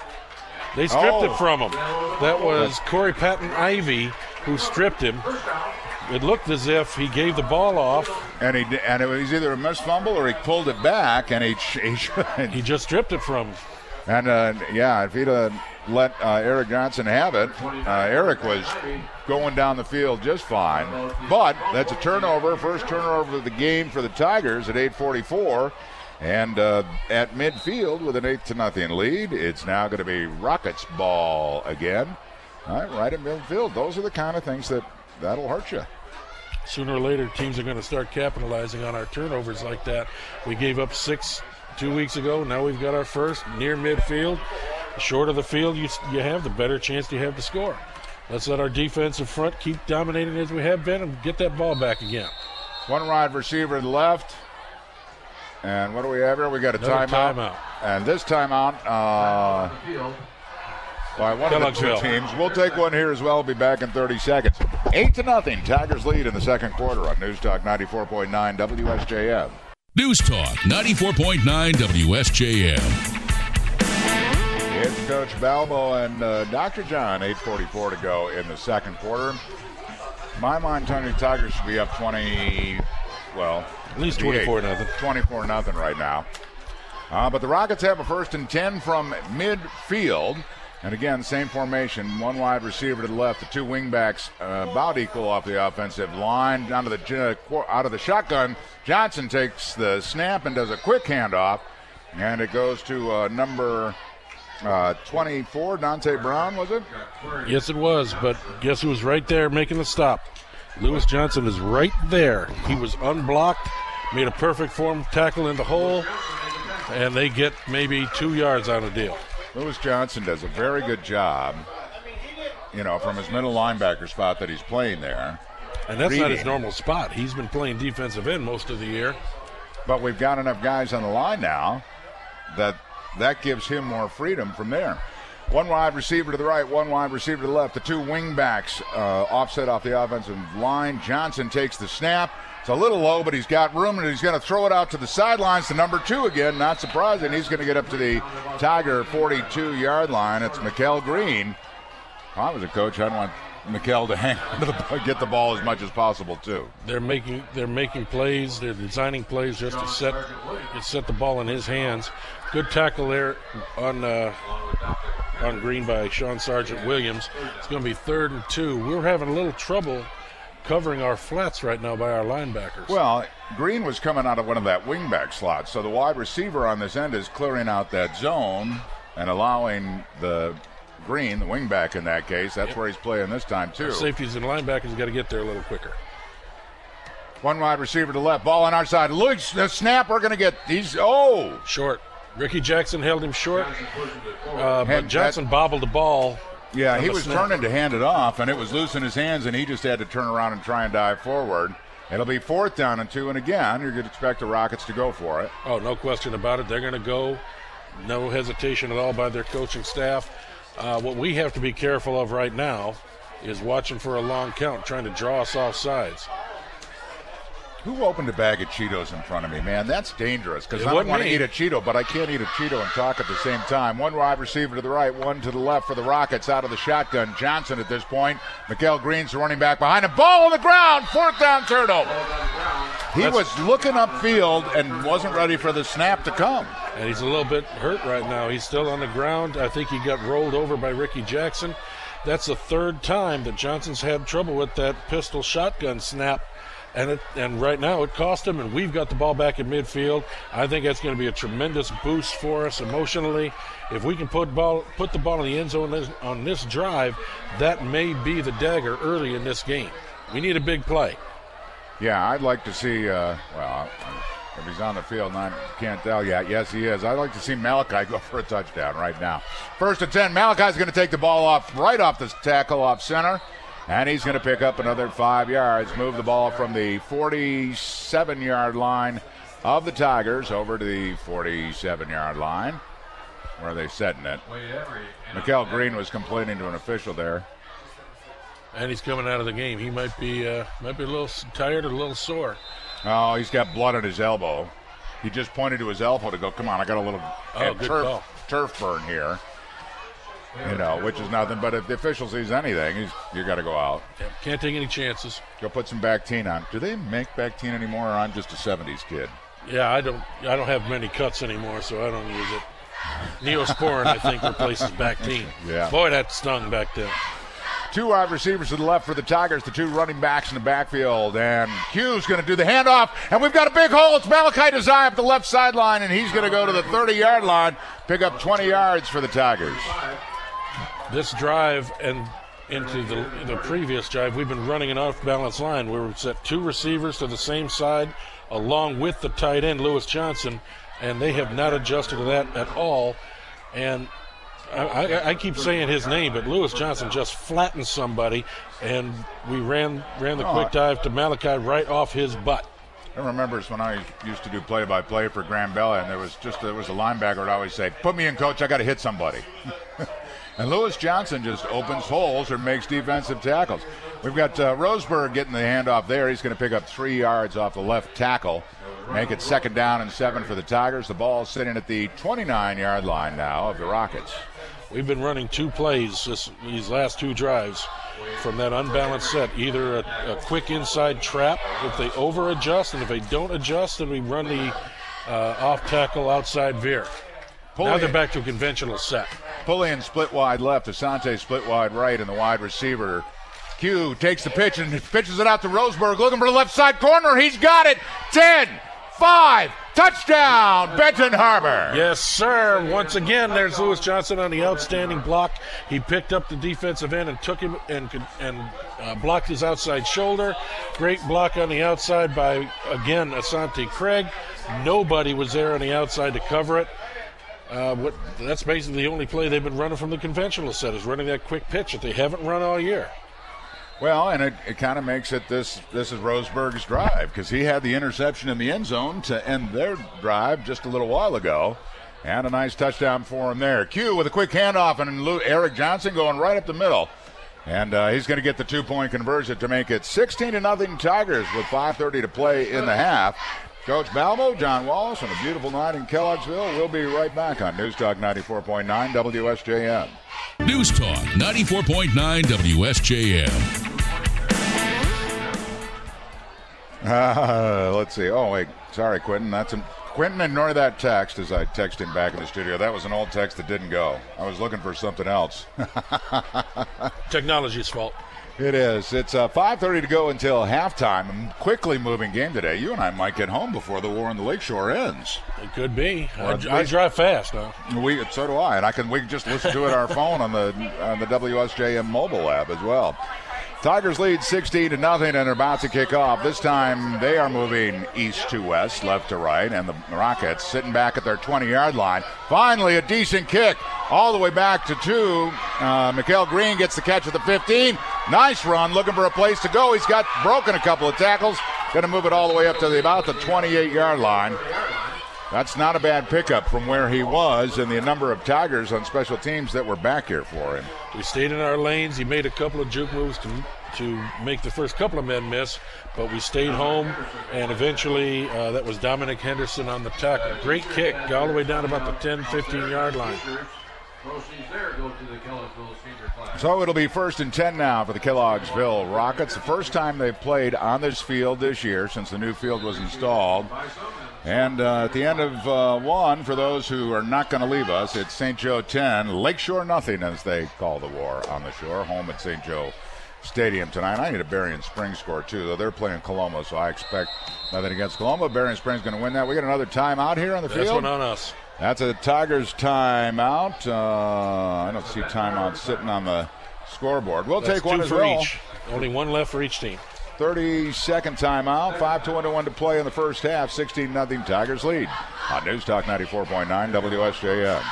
They stripped oh. it from him. That was Corey Patton-Ivy who stripped him. It looked as if he gave the ball off. And he and it was either a missed fumble or he pulled it back, and he he, he just stripped it from him. And, uh, yeah, if he'd uh, let uh, Eric Johnson have it, uh, Eric was going down the field just fine. But that's a turnover, first turnover of the game for the Tigers at eight forty-four. And uh, at midfield with an eight to nothing lead, it's now going to be Rockets ball again. All right, right at midfield. Those are the kind of things that that'll hurt you. Sooner or later, teams are going to start capitalizing on our turnovers like that. We gave up six two weeks ago. Now we've got our first near midfield. The shorter the field you, you have, the better chance you have to score. Let's let our defensive front keep dominating as we have been and get that ball back again. One wide receiver to the left. And what do we have here? We got a timeout. timeout. And this timeout uh, by one of the two teams. We'll take one here as well. We'll be back in thirty seconds. Eight to nothing. Tigers lead in the second quarter on News Talk ninety-four point nine W S J M. News Talk ninety-four point nine W S J M. It's Coach Balbo and uh, Doctor John. eight forty-four to go in the second quarter. In my mind, Tony, Tigers should be up twenty. Well, at least twenty-four nothing. twenty-four nothing right now. Uh, but the Rockets have a first and ten from midfield. And again, same formation. One wide receiver to the left. The two wingbacks uh, about equal off the offensive line. Down to the uh, out of the shotgun. Johnson takes the snap and does a quick handoff. And it goes to uh, number uh, twenty-four, Dante Brown, was it? Yes, it was. But guess who was right there making the stop? Lewis Johnson is right there. He was unblocked, made a perfect form tackle in the hole, and they get maybe two yards on the deal. Lewis Johnson does a very good job, you know, from his middle linebacker spot that he's playing there. And that's reading. not his normal spot. He's been playing defensive end most of the year. But we've got enough guys on the line now that that gives him more freedom from there. One wide receiver to the right, one wide receiver to the left. The two wingbacks uh, offset off the offensive line. Johnson takes the snap. It's a little low, but he's got room, and he's going to throw it out to the sidelines to number two again. Not surprising. He's going to get up to the Tiger forty-two-yard line. It's Mikkel Green. If I was a coach, I'd want McHale to hang to the, get the ball as much as possible too. They're making they're making plays. They're designing plays just to set to set the ball in his hands. Good tackle there on uh, on Green by Sean Sargent Williams. It's going to be third and two. We're having a little trouble covering our flats right now by our linebackers. Well, Green was coming out of one of that wingback slots, so the wide receiver on this end is clearing out that zone and allowing the Green, the wingback in that case, that's yep. where he's playing this time too. The safeties and linebackers got to get there a little quicker. One wide receiver to left, ball on our side. Look, the snap, we're going to get, he's, oh. Short. Ricky Jackson held him short, uh, but Johnson that, bobbled the ball. Yeah, he was snap. turning to hand it off, and it was loose in his hands, and he just had to turn around and try and dive forward. It'll be fourth down and two, and again, you're going to expect the Rockets to go for it. Oh, no question about it. They're going to go. No hesitation at all by their coaching staff. Uh, what we have to be careful of right now is watching for a long count, trying to draw us off sides. Who opened a bag of Cheetos in front of me, man? That's dangerous because I don't want to eat a Cheeto, but I can't eat a Cheeto and talk at the same time. One wide receiver to the right, one to the left for the Rockets out of the shotgun. Johnson at this point. McHale Green's running back behind him. Ball on the ground. Fourth down turnover. He That's, was looking upfield and wasn't ready for the snap to come. And he's a little bit hurt right now. He's still on the ground. I think he got rolled over by Ricky Jackson. That's the third time that Johnson's had trouble with that pistol shotgun snap. And it, and right now it cost him, and we've got the ball back in midfield. I think that's going to be a tremendous boost for us emotionally. If we can put ball put the ball in the end zone this, on this drive, that may be the dagger early in this game. We need a big play. Yeah, I'd like to see, uh, well, if he's on the field, and I can't tell yet. Yes, he is. I'd like to see Malachi go for a touchdown right now. First and ten, Malachi's going to take the ball off, right off the tackle off center. And he's going to pick up another five yards, move the ball from the forty-seven-yard line of the Tigers over to the forty-seven-yard line, where are they setting it. McHale Green was complaining to an official there. And he's coming out of the game. He might be uh, might be a little tired or a little sore. Oh, he's got blood on his elbow. He just pointed to his elbow to go, come on, I got a little oh, uh, turf, turf burn here. You know, which is nothing, but if the official sees anything, he's, you got to go out. Yeah, can't take any chances. Go put some Bactine on. Do they make Bactine anymore, or I'm just a seventies kid? Yeah, I don't I don't have many cuts anymore, so I don't use it. Neosporin, I think, replaces Bactine. Yeah. Boy, that stung back then. Two wide receivers to the left for the Tigers, the two running backs in the backfield, and Q's going to do the handoff, and we've got a big hole. It's Malachi Desai up the left sideline, and he's going to go to the thirty-yard line, pick up twenty yards for the Tigers. This drive and into the the previous drive, we've been running an off-balance line where we've set two receivers to the same side along with the tight end, Lewis Johnson, and they have not adjusted to that at all. And I, I, I keep saying his name, but Lewis Johnson just flattened somebody, and we ran ran the oh, quick dive to Malachi right off his butt. I remember when I used to do play-by-play for Graham Bella, and there was just there was a linebacker would always say, "Put me in, coach. I got to hit somebody." And Lewis Johnson just opens holes or makes defensive tackles. We've got uh, Roseburg getting the handoff there. He's going to pick up three yards off the left tackle, make it second down and seven for the Tigers. The ball is sitting at the twenty-nine-yard line now of the Rockets. We've been running two plays this, these last two drives from that unbalanced set. Either a, a quick inside trap if they over-adjust, and if they don't adjust, then we run the uh, off-tackle outside veer. Pulley, now they're back to a conventional set. Pulley and split wide left. Asante split wide right, and the wide receiver Q takes the pitch and pitches it out to Roseburg, looking for the left side corner. He's got it. ten, five, touchdown, Benton Harbor. Yes, sir. Once again, there's Lewis Johnson on the outstanding block. He picked up the defensive end and took him and and uh, blocked his outside shoulder. Great block on the outside by, again, Asante Craig. Nobody was there on the outside to cover it. Uh, what, that's basically the only play they've been running from the conventional set, is running that quick pitch that they haven't run all year. Well, and it, it kind of makes it this this is Roseburg's drive, because he had the interception in the end zone to end their drive just a little while ago. And a nice touchdown for him there. Q with a quick handoff, and Lou, Eric Johnson going right up the middle. And uh, he's going to get the two-point conversion to make it sixteen to nothing Tigers with five thirty to play in the half. Coach Balbo, John Wallace, on a beautiful night in Kellogg'sville. We'll be right back on News Talk ninety-four point nine W S J M. News Talk ninety-four point nine W S J M. Uh, let's see. Oh, wait. Sorry, Quentin. That's a, Quentin, ignore that text as I text him back in the studio. That was an old text that didn't go. I was looking for something else. Technology's fault. It is. It's uh, five thirty to go until halftime. A quickly moving game today. You and I might get home before the war on the Lakeshore ends. It could be. I, Well, I drive fast now. We so do I, and I can. We can just listen to it on our phone on the on the W S J M mobile app as well. Tigers lead sixteen to nothing and are about to kick off. This time they are moving east to west, left to right, and the Rockets sitting back at their twenty-yard line. Finally, a decent kick all the way back to two. Uh, Mikael Green gets the catch at the fifteen. Nice run, looking for a place to go. He's got broken a couple of tackles. Going to move it all the way up to the, about the twenty-eight-yard line. That's not a bad pickup from where he was and the number of Tigers on special teams that were back here for him. We stayed in our lanes. He made a couple of juke moves to to make the first couple of men miss, but we stayed home, and eventually uh, that was Dominic Henderson on the tackle. Great kick all the way down about the ten, fifteen-yard line. So it'll be first and ten now for the Kellogg'sville Rockets. The first time they've played on this field this year since the new field was installed. And uh, at the end of uh, one, for those who are not going to leave us, it's Saint Joe ten, Lakeshore nothing, as they call the war on the shore, home at Saint Joe Stadium tonight. I need a Berrien Springs score, too, though they're playing Coloma, so I expect nothing against Coloma. Berrien Springs going to win that. We got another timeout here on the That's field. one on us. That's a Tigers timeout. Uh, I don't see timeout sitting on the scoreboard. We'll That's take one two as for well. each. Only one left for each team. thirty-second timeout. five twenty-one to play in the first half. sixteen nothing Tigers lead on News Talk ninety-four point nine W S J M.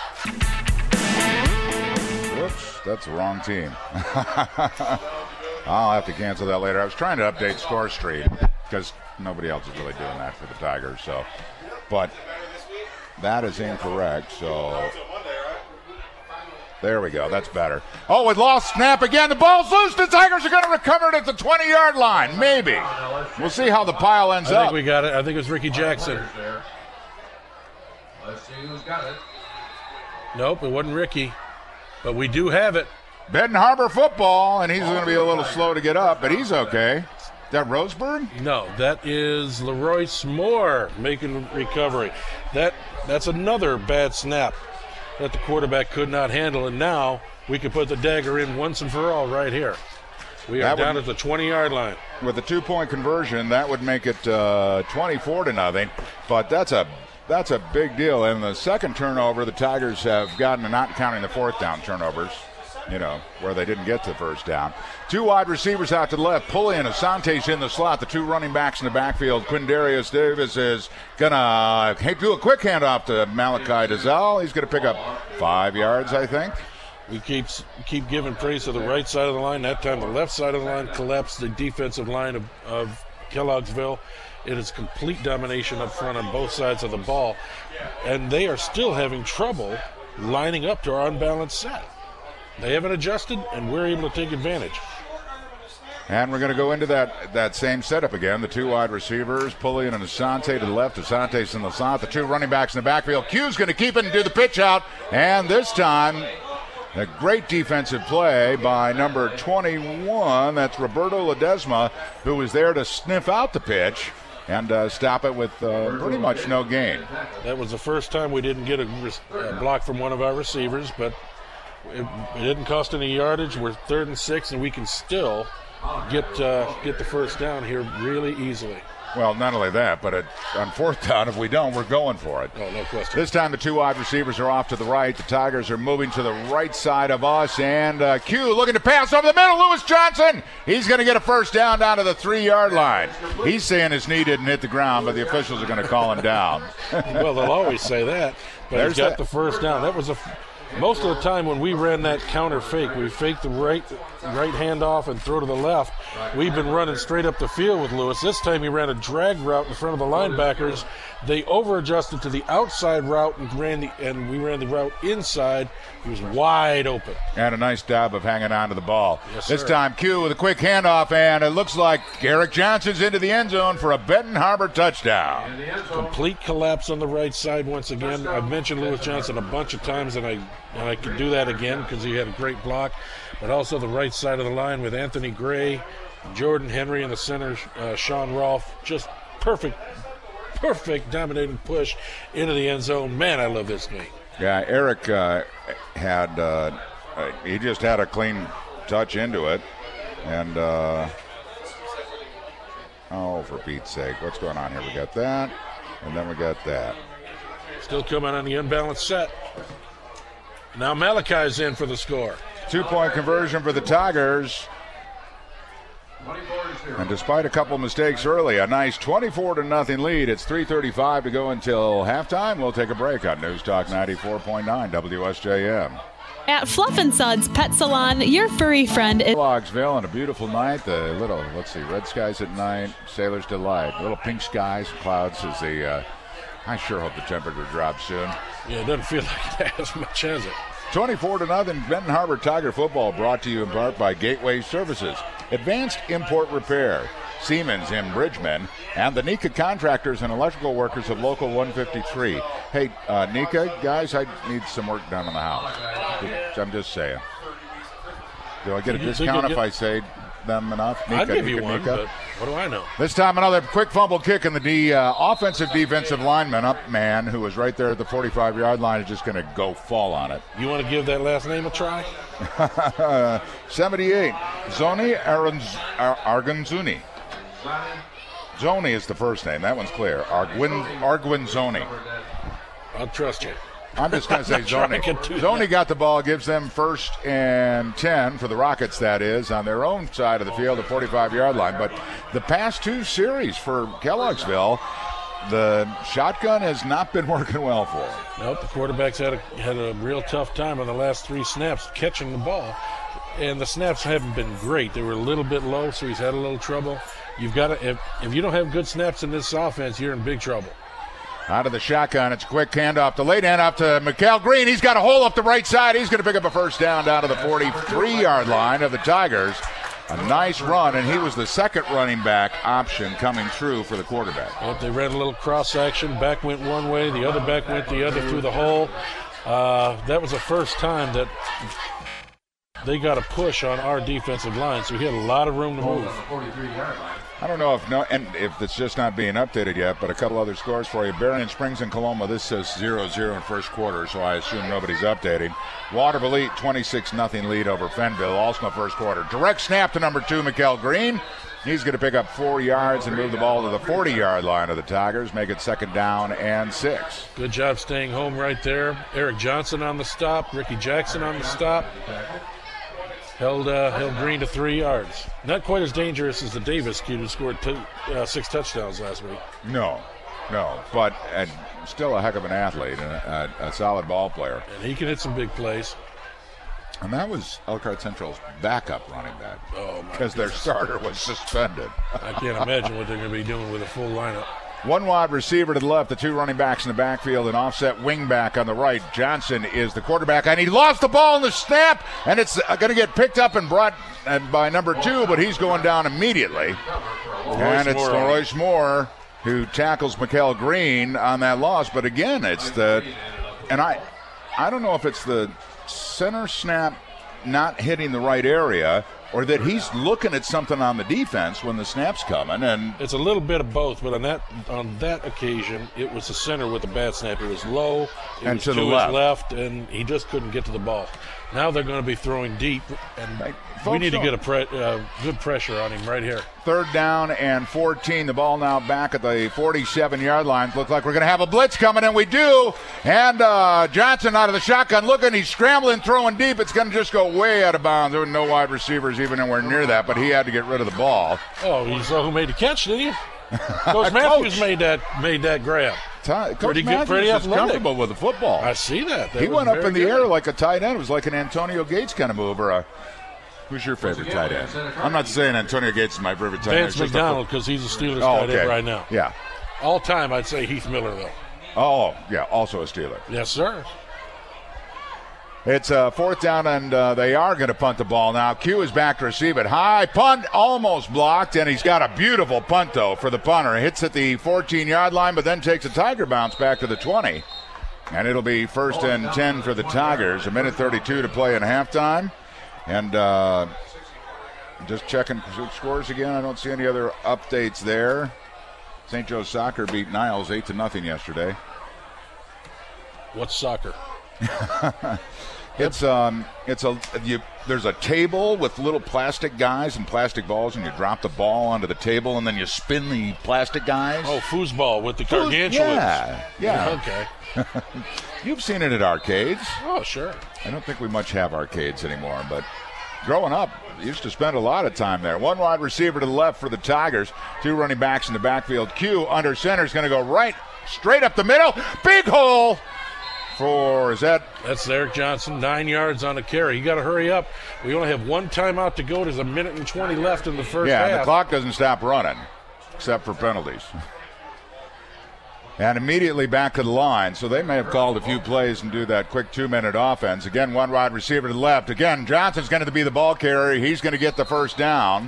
Whoops, that's the wrong team. I'll have to cancel that later. I was trying to update Score Street because nobody else is really doing that for the Tigers. So, but that is incorrect. So there we go. That's better. Oh, it lost snap again. The ball's loose. The Tigers are going to recover it at the twenty-yard line. Maybe. We'll see how the pile ends I think up. we got it. I think it was Ricky Jackson. Let's see who's got it. Nope, it wasn't Ricky. But we do have it. Benton Harbor football, and he's going to be a little slow to get up, but he's okay. Is that Roseburg? No, that is Leroy S'more making recovery. That That's another bad snap that the quarterback could not handle, and now we can put the dagger in once and for all right here. We are That down would- at the twenty-yard line. With the two-point conversion, that would make it uh, twenty-four to nothing. But that's a that's a big deal. And the second turnover, the Tigers have gotten, not counting the fourth down turnovers, you know, where they didn't get to the first down. Two wide receivers out to the left. Pullian, Asante's in the slot. The two running backs in the backfield. Quindarius Davis is going to do a quick handoff to Malachi Dazal. He's going to pick up five yards, I think. We keep keep giving praise to the right side of the line. That time the left side of the line collapsed the defensive line of, of Kellogg'sville. It is complete domination up front on both sides of the ball. And they are still having trouble lining up to our unbalanced set. They haven't adjusted, and we're able to take advantage. And we're going to go into that, that same setup again. The two wide receivers, Pullian and Asante to the left. Asante's in the slot. The two running backs in the backfield. Q's going to keep it and do the pitch out. And this time, a great defensive play by number twenty-one. That's Roberto Ledesma, who was there to sniff out the pitch and uh, stop it with uh, pretty much no gain. That was the first time we didn't get a, a block from one of our receivers, but it, it didn't cost any yardage. We're third and six, and we can still get uh, get the first down here really easily. Well, not only that, but it, on fourth down, if we don't, we're going for it. Oh, no question. This time the two wide receivers are off to the right. The Tigers are moving to the right side of us. And uh, Q looking to pass over the middle. Lewis Johnson. He's going to get a first down down to the three-yard line. He's saying his knee didn't hit the ground, but the officials are going to call him down. Well, they'll always say that. But There's he's got that. the first down. That was a most of the time when we ran that counter fake, we faked the right right hand off and throw to the left. We've been running straight up the field with Lewis. This time he ran a drag route in front of the linebackers. They over-adjusted to the outside route and ran the and we ran the route inside. He was wide open. And a nice job of hanging on to the ball. Yes, this sir. time Q with a quick handoff, and it looks like Eric Johnson's into the end zone for a Benton Harbor touchdown. Complete collapse on the right side once again. I've mentioned Lewis Johnson a bunch of times, and I and I can do that again because he had a great block. But also the right side of the line with Anthony Gray, Jordan Henry in the center, uh, Sean Rolfe. Just perfect, perfect dominating push into the end zone. Man, I love this game. Yeah, Eric uh, had, uh, uh, he just had a clean touch into it. And, uh, oh, for Pete's sake, what's going on here? We got that, and then we got that. Still coming on the unbalanced set. Now Malachi's in for the score. Two-point conversion for the Tigers. And despite a couple mistakes early, a nice twenty-four to nothing lead. It's three thirty-five to go until halftime. We'll take a break on News Talk ninety-four point nine W S J M. At Fluff and Suds Pet Salon, your furry friend is Kellogg'sville on a beautiful night. The little, let's see, red skies at night, sailor's delight. Little pink skies, clouds as the, uh, I sure hope the temperature drops soon. Yeah, it doesn't feel like it has much, has it? twenty-four to nothing. Benton Harbor Tiger football brought to you in part by Gateway Services, Advanced Import Repair, Siemens in Bridgman, and the Nika Contractors and Electrical Workers of Local one fifty-three. Hey, uh, Nika, guys, I need some work done on the house. I'm just saying. Do I get a You discount think if you'll I say them enough? Nika, I'd give you Nika, one, Nika. but what do I know? This time another quick fumble kick, and the D, uh, offensive defensive lineman, up man, who was right there at the forty-five-yard line, is just going to go fall on it. You want to give that last name a try? seventy-eight, Zoni Aranz- Ar- Arganzuni. Zoni is the first name. That one's clear. Arguin, Arguin Zoni. I'll trust you. I'm just going to say I'm not sure I Zoni. can do Zoni that. got the ball, gives them first and ten for the Rockets, that is, on their own side of the field, the forty-five-yard line. But the past two series for Kellogg'sville, the shotgun has not been working well for them. Nope, the quarterback's had a, had a real tough time on the last three snaps catching the ball. And the snaps haven't been great. They were a little bit low, so he's had a little trouble. You've got to, if, if you don't have good snaps in this offense, you're in big trouble. Out of the shotgun, it's a quick handoff to late handoff to Mikael Green. He's got a hole up the right side. He's going to pick up a first down down to the forty-three-yard line of the Tigers. A nice run, and he was the second running back option coming through for the quarterback. Well, they ran a little cross action. Back went one way, the other back went the other through the hole. Uh, that was the first time that they got a push on our defensive line, so we had a lot of room to move. I don't know if no, and if it's just not being updated yet, but a couple other scores for you. Berrien Springs and Coloma, this says zero zero in first quarter, so I assume nobody's updating. Waterville Elite, twenty-six nothing lead over Fenville, also in the first quarter. Direct snap to number two, Mikael Green. He's going to pick up four yards and move the ball to the forty-yard line of the Tigers, make it second down and six. Good job staying home right there. Eric Johnson on the stop, Ricky Jackson on the stop. Held uh, held Green to three yards. Not quite as dangerous as the Davis kid who scored two, uh, six touchdowns last week. No, no, but uh, still a heck of an athlete and a, a, a solid ball player. And he can hit some big plays. And that was Elkhart Central's backup running back Oh, my because their goodness. starter was suspended. I can't imagine what they're going to be doing with a full lineup. One wide receiver to the left, the two running backs in the backfield, an offset wing back on the right. Johnson is the quarterback, and he lost the ball in the snap, and it's going to get picked up and brought uh, by number two, but he's going down immediately. And it's Moore. Royce Moore who tackles Mikael Green on that loss. But again, it's the, and I, I don't know if it's the center snap not hitting the right area, or that he's looking at something on the defense when the snap's coming. And It's a little bit of both, but on that on that occasion, it was the center with the bad snap. It was low, it And was to the his left. left, and he just couldn't get to the ball. Now they're going to be throwing deep, and Hey, we folks need to don't- get a pre- uh, good pressure on him right here. third down and fourteen. The ball now back at the forty-seven-yard line. Look like we're going to have a blitz coming, and we do. And uh, Johnson out of the shotgun looking. He's scrambling, throwing deep. It's going to just go way out of bounds. There were no wide receivers even anywhere near that, but he had to get rid of the ball. Oh, you saw who made the catch, didn't you? Coach Matthews Coach. made that made that grab. Coach Pretty good, Matthews pretty is athletic. comfortable with the football. I see that. That he was went up very in the good. air like a tight end. It was like an Antonio Gates kind of move, or a Who's your favorite tight end? I'm not saying Antonio Gates is my favorite tight end. Vance McDonald, because he's a Steelers oh, tight okay. end right now. Yeah. All time, I'd say Heath Miller, though. Oh, yeah, also a Steeler. Yes, sir. It's uh, fourth down, and uh, they are going to punt the ball now. Q is back to receive it. High punt, almost blocked, and he's got a beautiful punt, though, for the punter. Hits at the fourteen-yard line, but then takes a Tiger bounce back to the twenty. And it'll be first and ten for the Tigers. A minute thirty-two to play in halftime. And uh, just checking scores again. I don't see any other updates there. Saint Joe's Soccer beat Niles eight to nothing yesterday. What's soccer? It's um, it's a you. There's a table with little plastic guys and plastic balls, and you drop the ball onto the table, and then you spin the plastic guys. Oh, foosball with the Foos- gargantuans. Yeah, yeah. Okay. You've seen it at arcades. Oh, sure. I don't think we much have arcades anymore, but growing up, used to spend a lot of time there. One wide receiver to the left for the Tigers. Two running backs in the backfield. Q under center is going to go right, straight up the middle. Big hole. For, is that? That's Eric Johnson, nine yards on a carry. You got to hurry up. We only have one timeout to go. There's a minute and twenty left in the first yeah, half. Yeah, the clock doesn't stop running, except for penalties. And immediately back to the line, so they may have called a few plays and do that quick two-minute offense. Again, one wide receiver to the left. Again, Johnson's going to be the ball carrier. He's going to get the first down.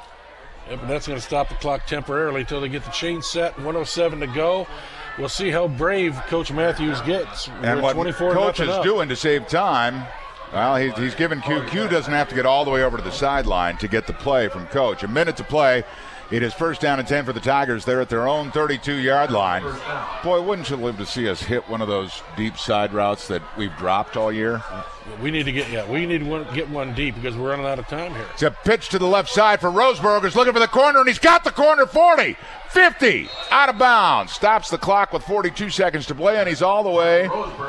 Yep, and that's going to stop the clock temporarily until they get the chain set. one oh seven to go. We'll see how brave Coach Matthews gets. And We're what Coach is up. doing to save time, well, he's, he's given Q. Q doesn't have to get all the way over to the sideline to get the play from Coach. A minute to play. It is first down and ten for the Tigers. They're at their own thirty-two-yard line. Boy, wouldn't you live to see us hit one of those deep side routes that we've dropped all year? We need to get yeah, we need to get one deep because we're running out of time here. It's a pitch to the left side for Roseburg. He's looking for the corner, and he's got the corner. forty, fifty, out of bounds. Stops the clock with forty-two seconds to play, and he's all the way.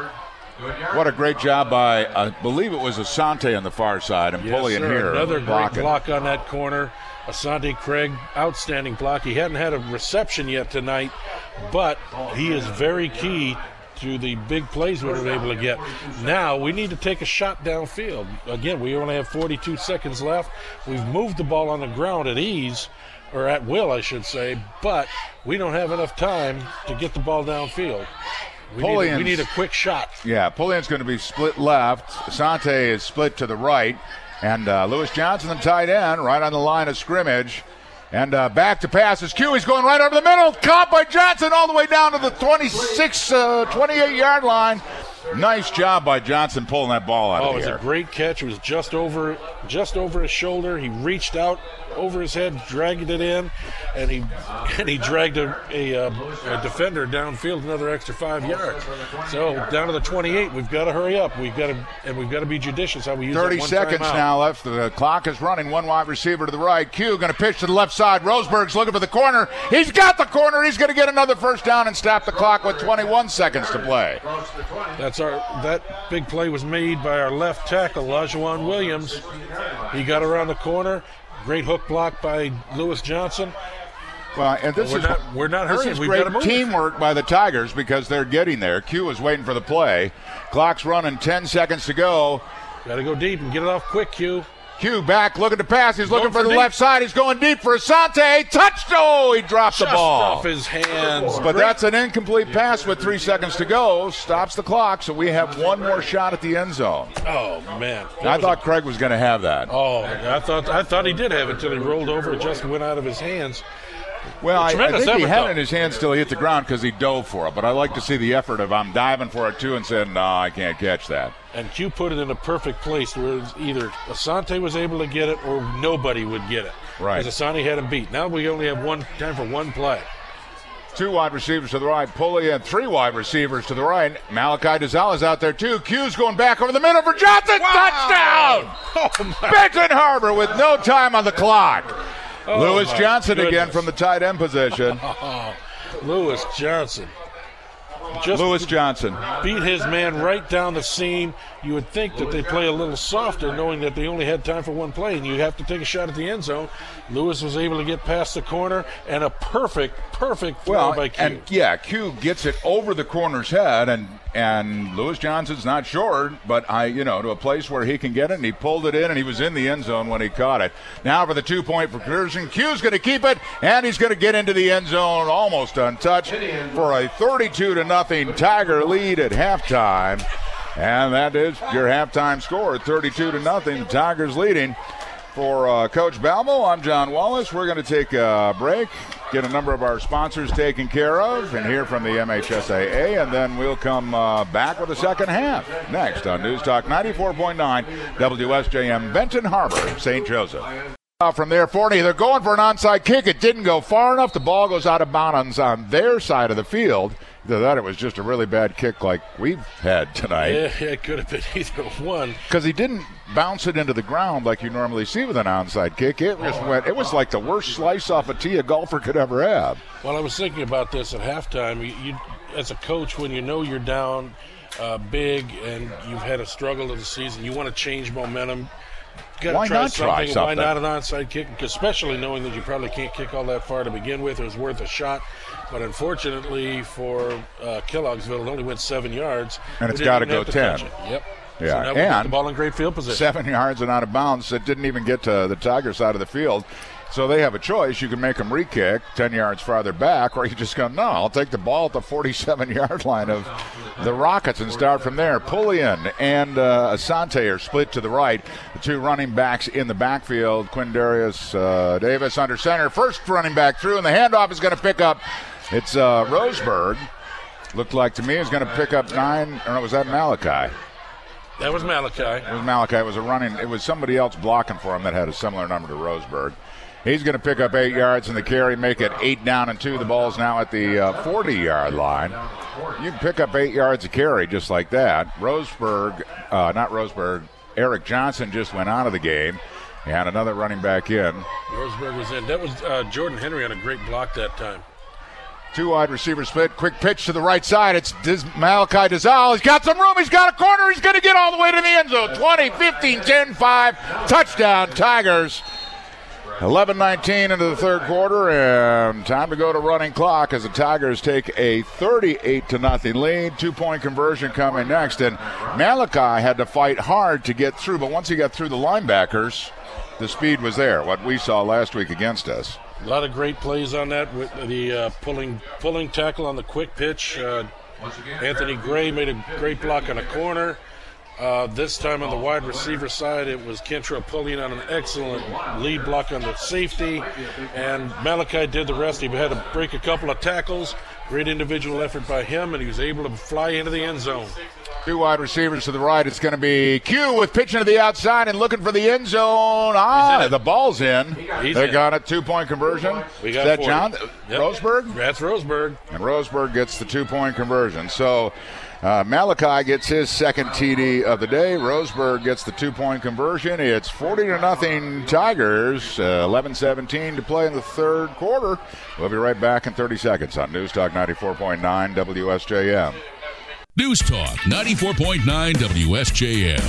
What a great job by, I believe it was Asante on the far side, and yes, Pullian sir. here. Another blocking. great block on that corner. Asante Craig, outstanding block. He hadn't had a reception yet tonight, but he is very key to the big plays we were able to get. Now we need to take a shot downfield. Again, we only have forty-two seconds left. We've moved the ball on the ground at ease, or at will, I should say, but we don't have enough time to get the ball downfield. We, need, we need a quick shot. Yeah, Pullian's going to be split left. Asante is split to the right. And uh, Lewis Johnson, the tight end, right on the line of scrimmage. And uh, back to pass is Q. He's going right over the middle. Caught by Johnson all the way down to the twenty-six, uh, twenty-eight-yard line. Nice job by Johnson pulling that ball out oh, of the air. Oh, it was a great catch. It was just over, just over his shoulder. He reached out over his head, dragged it in, and he and he dragged a, a, a defender downfield another extra five yards. So down to the twenty-eight. We've got to hurry up. We've got to and we've got to be judicious how we use thirty that one seconds timeout. now left. The clock is running. One wide receiver to the right. Q going to pitch to the left side. Roseburg's looking for the corner. He's got the corner. He's going to get another first down and stop the clock with twenty-one seconds to play. That's our that big play was made by our left tackle, Lajuan Williams. He got around the corner. Great hook block by Lewis Johnson. Well, and this we're is not, we're not this hurrying. is We've great got to move. teamwork by the Tigers because they're getting there. Q is waiting for the play. Clock's running. Ten seconds to go. Got to go deep and get it off quick, Q. Q back looking to pass. He's looking Going for, for the deep. left side. He's going deep for Asante. Touched. Oh, he dropped Just the ball. off his hands. But Great. that's an incomplete pass with three seconds to go. Stops the clock, so we have one more shot at the end zone. Oh man! That I was thought a, Craig was going to have that. Oh, I thought I thought he did have it until he rolled over. It just went out of his hands. Well, I, I Tremendous think he effort, had though. it in his hands till he hit the ground because he dove for it. But I like to see the effort of I'm diving for it too and saying, no, I can't catch that. And Q put it in a perfect place where either Asante was able to get it or nobody would get it. Right. Because Asante had him beat. Now we only have one time for one play. Two wide receivers to the right, Pulley, and three wide receivers to the right. Malachi Dazala's out there too. Q's going back over the middle for Johnson. Wow. Touchdown! Oh, my. Benton Harbor with no time on the clock. Oh, Lewis my Johnson goodness. again from the tight end position. Oh, Lewis Johnson. just Lewis Johnson beat his man right down the seam. You would think that they play a little softer, knowing that they only had time for one play, and you have to take a shot at the end zone. Lewis was able to get past the corner, and a perfect, perfect throw well, by Q. And yeah, Q gets it over the corner's head, and and Lewis Johnson's not short, but I, you know, to a place where he can get it, and he pulled it in, and he was in the end zone when he caught it. Now for the two-point conversion, Q's going to keep it, and he's going to get into the end zone almost untouched for a thirty-two to nothing Tiger lead at halftime. And that is your halftime score, thirty-two to nothing. The Tigers leading. For uh, Coach Balmo, I'm John Wallace. We're going to take a break, get a number of our sponsors taken care of, and hear from the M H S A A, and then we'll come uh, back with the second half next on News Talk ninety-four point nine W S J M, Benton Harbor, Saint Joseph. From there, forty, they're going for an onside kick. It didn't go far enough. The ball goes out of bounds on their side of the field. Either that, it was just a really bad kick like we've had tonight. Yeah, it could have been either one. Because he didn't bounce it into the ground like you normally see with an onside kick. It just went. It was like the worst slice off a tee a golfer could ever have. Well, I was thinking about this at halftime. You, you as a coach, when you know you're down uh, big and you've had a struggle of the season, you want to change momentum. Gotta Why try not something. try something? Why not an onside kick? Especially knowing that you probably can't kick all that far to begin with. It was worth a shot. But unfortunately for uh, Kellogg'sville, it only went seven yards. And it's got to go to ten. Yep. Yeah, so now we and get the ball in great field position. Seven yards and out of bounds. It didn't even get to the Tiger side of the field. So they have a choice. You can make them re-kick ten yards farther back, or you just go, no, I'll take the ball at the forty-seven-yard line of the Rockets and start from there. Pullian and uh, Asante are split to the right. The two running backs in the backfield. Quindarius uh, Davis under center. First running back through, and the handoff is going to pick up. It's uh, Roseberg. Looked like to me he's going to pick up nine. Or no, was that Malachi? That was Malachi. It was Malachi. It was a running. It was somebody else blocking for him that had a similar number to Roseberg. He's going to pick up eight yards in the carry, make it eight down and two. The ball's now at the uh, forty-yard line. You can pick up eight yards of carry just like that. Roseberg, uh, not Roseberg, Eric Johnson just went out of the game. And another running back in. Roseberg was in. That was uh, Jordan Henry on a great block that time. Two wide receivers split. Quick pitch to the right side. It's Diz- Malachi Dizal. He's got some room. He's got a corner. He's going to get all the way to the end zone. twenty, fifteen, ten, five. Touchdown, Tigers. eleven nineteen into the third quarter, and time to go to running clock as the Tigers take a thirty-eight to nothing lead. Two-point conversion coming next, and Malachi had to fight hard to get through, but once he got through the linebackers, the speed was there, what we saw last week against us. A lot of great plays on that with the uh, pulling pulling tackle on the quick pitch. Uh, Anthony Gray made a great block on a corner. Uh, this time on the wide receiver side, it was Kentrell Pullian on an excellent lead block on the safety, and Malachi did the rest. He had to break a couple of tackles. Great individual effort by him, and he was able to fly into the end zone. Two wide receivers to the right. It's going to be Q with pitching to the outside and looking for the end zone. Ah, the ball's in. He's they in. got a two-point conversion. We got Is that forty. John Yep. Roseberg? That's Roseberg. And Roseberg gets the two-point conversion. So uh, Malachi gets his second T D of the day. Roseberg gets the two-point conversion. It's forty to nothing Tigers. Uh, eleven seventeen to play in the third quarter. We'll be right back in thirty seconds on News Talk ninety-four point nine W S J M. News Talk ninety-four point nine W S J M.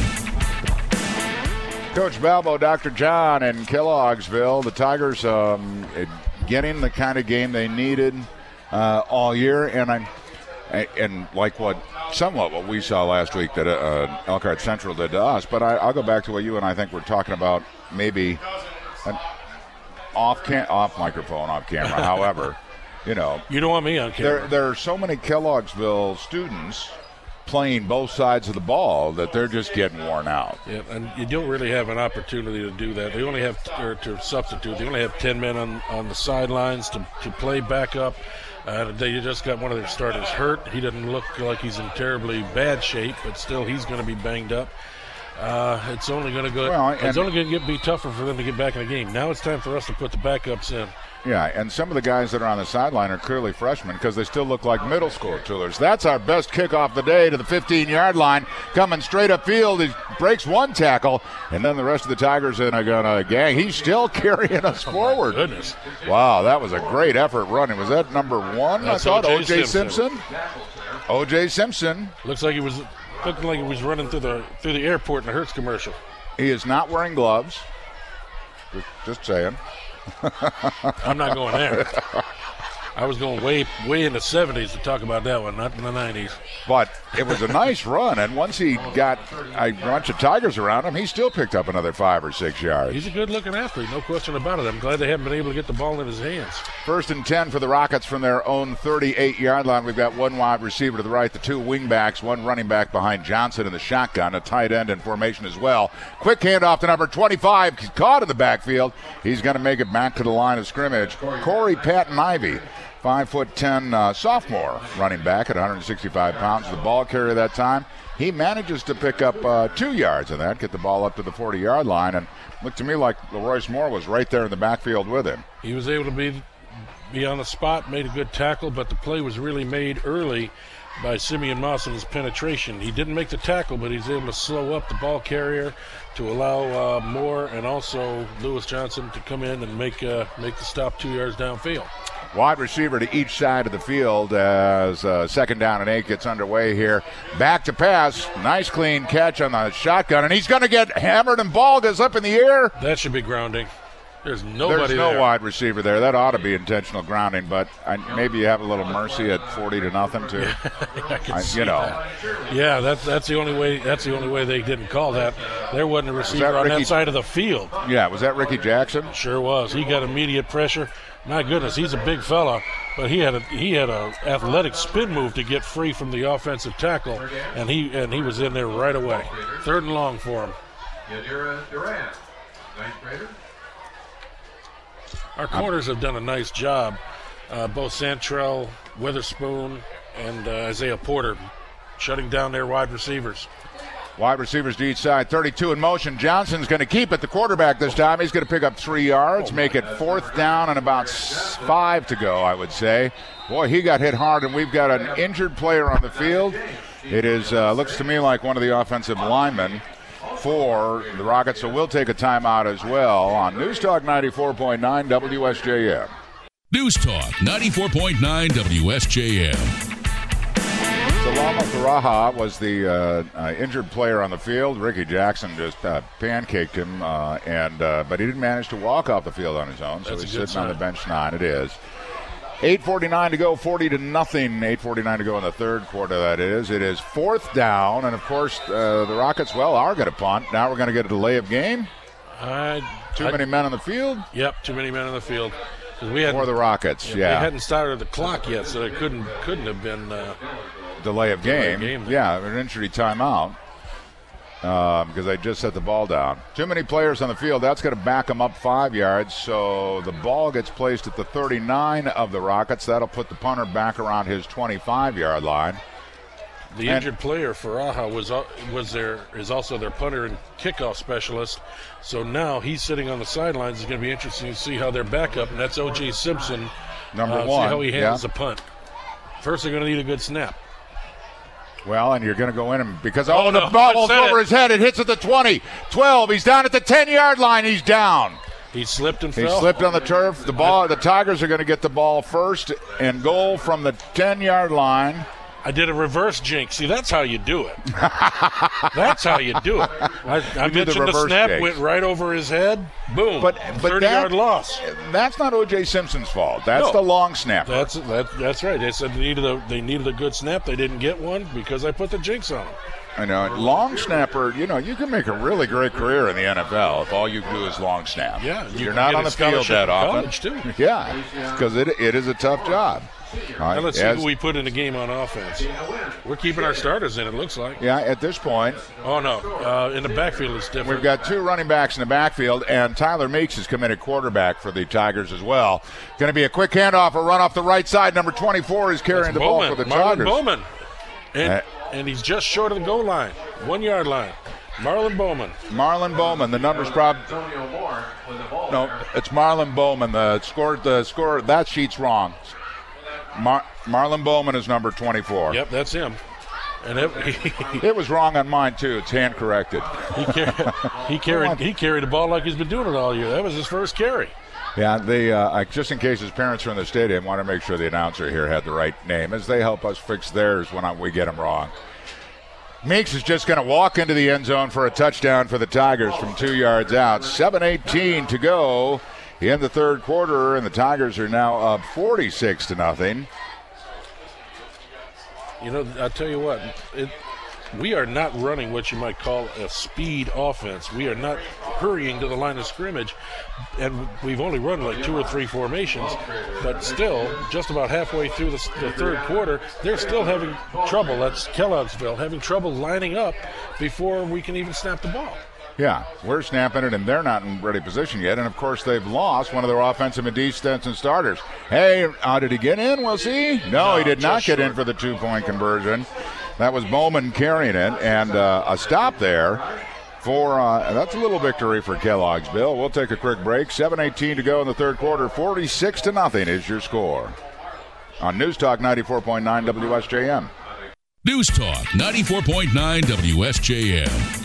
Coach Balbo, Doctor John, and Kellogg'sville. The Tigers um, getting the kind of game they needed uh, all year, and I and like what somewhat what we saw last week that uh, Elkhart Central did to us. But I, I'll go back to what you and I think we're talking about. Maybe an off cam- off microphone, off camera. However, you know, You don't want me on camera. there there are so many Kellogg'sville students playing both sides of the ball that they're just getting worn out. Yeah, and you don't really have an opportunity to do that. They only have, or to substitute, they only have ten men on, on the sidelines to, to play backup. Uh, they just got one of their starters hurt. He doesn't look like he's in terribly bad shape, but still he's going to be banged up. Uh, it's only going to go. Well, it's and- only going to be tougher for them to get back in the game. Now it's time for us to put the backups in. Yeah, and some of the guys that are on the sideline are clearly freshmen because they still look like middle school toolers. That's our best kickoff of the day to the fifteen-yard line. Coming straight upfield, he breaks one tackle, and then the rest of the Tigers in are going to gang. He's still carrying us forward. Oh, goodness. Wow, that was a great effort running. Was that number one? That's I thought O J O J Simpson. Simpson. O J Simpson. Looks like he was looking like he was running through the through the airport in a Hertz commercial. He is not wearing gloves. Just, just saying. I'm not going there. I was going way, way in the seventies to talk about that one, not in the nineties. But it was a nice run, and once he got a bunch of Tigers around him, he still picked up another five or six yards. He's a good-looking athlete, no question about it. I'm glad they haven't been able to get the ball in his hands. First and ten for the Rockets from their own thirty-eight-yard line. We've got one wide receiver to the right, the two wingbacks, one running back behind Johnson in the shotgun, a tight end in formation as well. Quick handoff to number twenty-five, caught in the backfield. He's going to make it back to the line of scrimmage. Corey Patton-Ivy. Five foot ten uh, sophomore running back at one hundred sixty-five pounds. The ball carrier that time. He manages to pick up uh, two yards of that, get the ball up to the forty-yard line, and looked to me like LaRoyce Moore was right there in the backfield with him. He was able to be be on the spot, made a good tackle, but the play was really made early by Simeon Moss and his penetration. He didn't make the tackle, but he's able to slow up the ball carrier to allow uh, Moore and also Lewis Johnson to come in and make uh, make the stop two yards downfield. Wide receiver to each side of the field as uh, second down and eight gets underway here. Back to pass. Nice clean catch on the shotgun, and he's going to get hammered, and ball goes up in the air. That should be grounding. There's nobody There's no there. wide receiver there. That ought to be intentional grounding, but I, maybe you have a little mercy at forty to nothing too. I can I, see you know. that. Yeah, that's that's the only way. That's the only way they didn't call that. There wasn't a receiver that on Ricky, that side of the field. Yeah, was that Ricky Jackson? Sure was. He got immediate pressure. My goodness, he's a big fella, but he had a he had a athletic spin move to get free from the offensive tackle, and he and he was in there right away. Third and long for him. Yadira Durant, ninth grader. Our corners have done a nice job. Uh, both Santrell, Witherspoon, and uh, Isaiah Porter shutting down their wide receivers. Wide receivers to each side. thirty-two in motion. Johnson's going to keep it. The quarterback this time. He's going to pick up three yards, make it fourth down and about five to go, I would say. Boy, he got hit hard, and we've got an injured player on the field. It is uh, looks to me like one of the offensive linemen for the Rockets, so we'll take a timeout as well on News Talk ninety-four point nine W S J M. News Talk ninety-four point nine W S J M. Salama Faraha was the uh, uh, injured player on the field. Ricky Jackson just uh, pancaked him, uh, and uh, but he didn't manage to walk off the field on his own, so That's he's a good sitting on sign. the bench nine. It is. eight forty-nine to go, forty to nothing. eight forty-nine to go in the third quarter, that is. It is fourth down, and of course, uh, the Rockets, well, are going to punt. Now we're going to get a delay of game. I, Too I, many men on the field? Yep, too many men on the field. 'Cause we hadn't, For the Rockets, They yeah. hadn't started the clock yet, so it couldn't couldn't have been. Uh, Delay of Delay game. of game. Yeah, an injury timeout um, because they just set the ball down. Too many players on the field. That's going to back them up five yards. So the ball gets placed at the thirty-nine of the Rockets. That'll put the punter back around his twenty-five-yard line. The And- injured player Faraha was uh, was their is also their punter and kickoff specialist. So now he's sitting on the sidelines. It's going to be interesting to see how their backup, and that's O J Simpson, Number uh, one. See how he handles yeah. the punt. First, they're going to need a good snap. Well, and you're going to go in and because Oh, oh, the no, ball's I said over it. his head. It hits at the twenty, twelve. He's down at the ten-yard line. He's down. He slipped and He fell. slipped on the turf. The ball. The Tigers are going to get the ball first and goal from the ten-yard line. I did a reverse jinx. See, that's how you do it. That's how you do it. I, I You did the mentioned the, reverse snap jinx. went right over his head. Boom. But but thirty-yard that, loss. That's not O J Simpson's fault. That's No. the long snapper. That's that, that's right. They said they needed a they needed a good snap. They didn't get one because I put the jinx on them. I know. Long snapper, you know, you can make a really great career in the N F L if all you do is long snap. Yeah, you You're can not get on a the field scholarship that in often. college, too. Yeah, because it, it is a tough job. All Now right, let's as- see who we put in the game on offense. We're keeping our starters in, it looks like. yeah, at this point, Oh, no. Uh, in the backfield, it's different. we've got two running backs in the backfield, and Tyler Meeks has come in at quarterback for the Tigers as well. Going to be a quick handoff, a run off the right side. Number twenty-four is carrying the Bowman, ball for the Marlon Tigers. Bowman. And, Uh, and he's just short of the goal line, one-yard line. Marlon Bowman. Marlon Bowman, the number's probably Antonio Moore with the ball. no, it's Marlon Bowman. The score, the score, that sheet's wrong. Mar- Marlon Bowman is number twenty-four. Yep, that's him. And it, he, It was wrong on mine too. It's hand corrected. he, carried, he carried he carried the ball like he's been doing it all year. That was his first carry. Yeah, they uh, just in case his parents are in the stadium, want to make sure the announcer here had the right name, as they help us fix theirs when I, we get them wrong. Meeks is just going to walk into the end zone for a touchdown for the Tigers from two yards out. seven eighteen to go in the third quarter, and the Tigers are now up forty-six to nothing. You know, I'll tell you what, it, we are not running what you might call a speed offense. We are not hurrying to the line of scrimmage, and we've only run like two or three formations, but still, just about halfway through the, the third quarter, they're still having trouble. That's Kelloggsville, having trouble lining up before we can even snap the ball. Yeah, we're snapping it, and they're not in ready position yet. And, of course, they've lost one of their offensive and defensive starters. Hey, how did he get in? We'll see. No, no he did not get short. in for the two-point conversion. That was Bowman carrying it, and uh, a stop there for uh, that's a little victory for Kelloggsville. We'll take a quick break. seven eighteen to go in the third quarter. forty-six to nothing is your score. On News Talk ninety-four point nine W S J M. News Talk ninety-four point nine W S J M.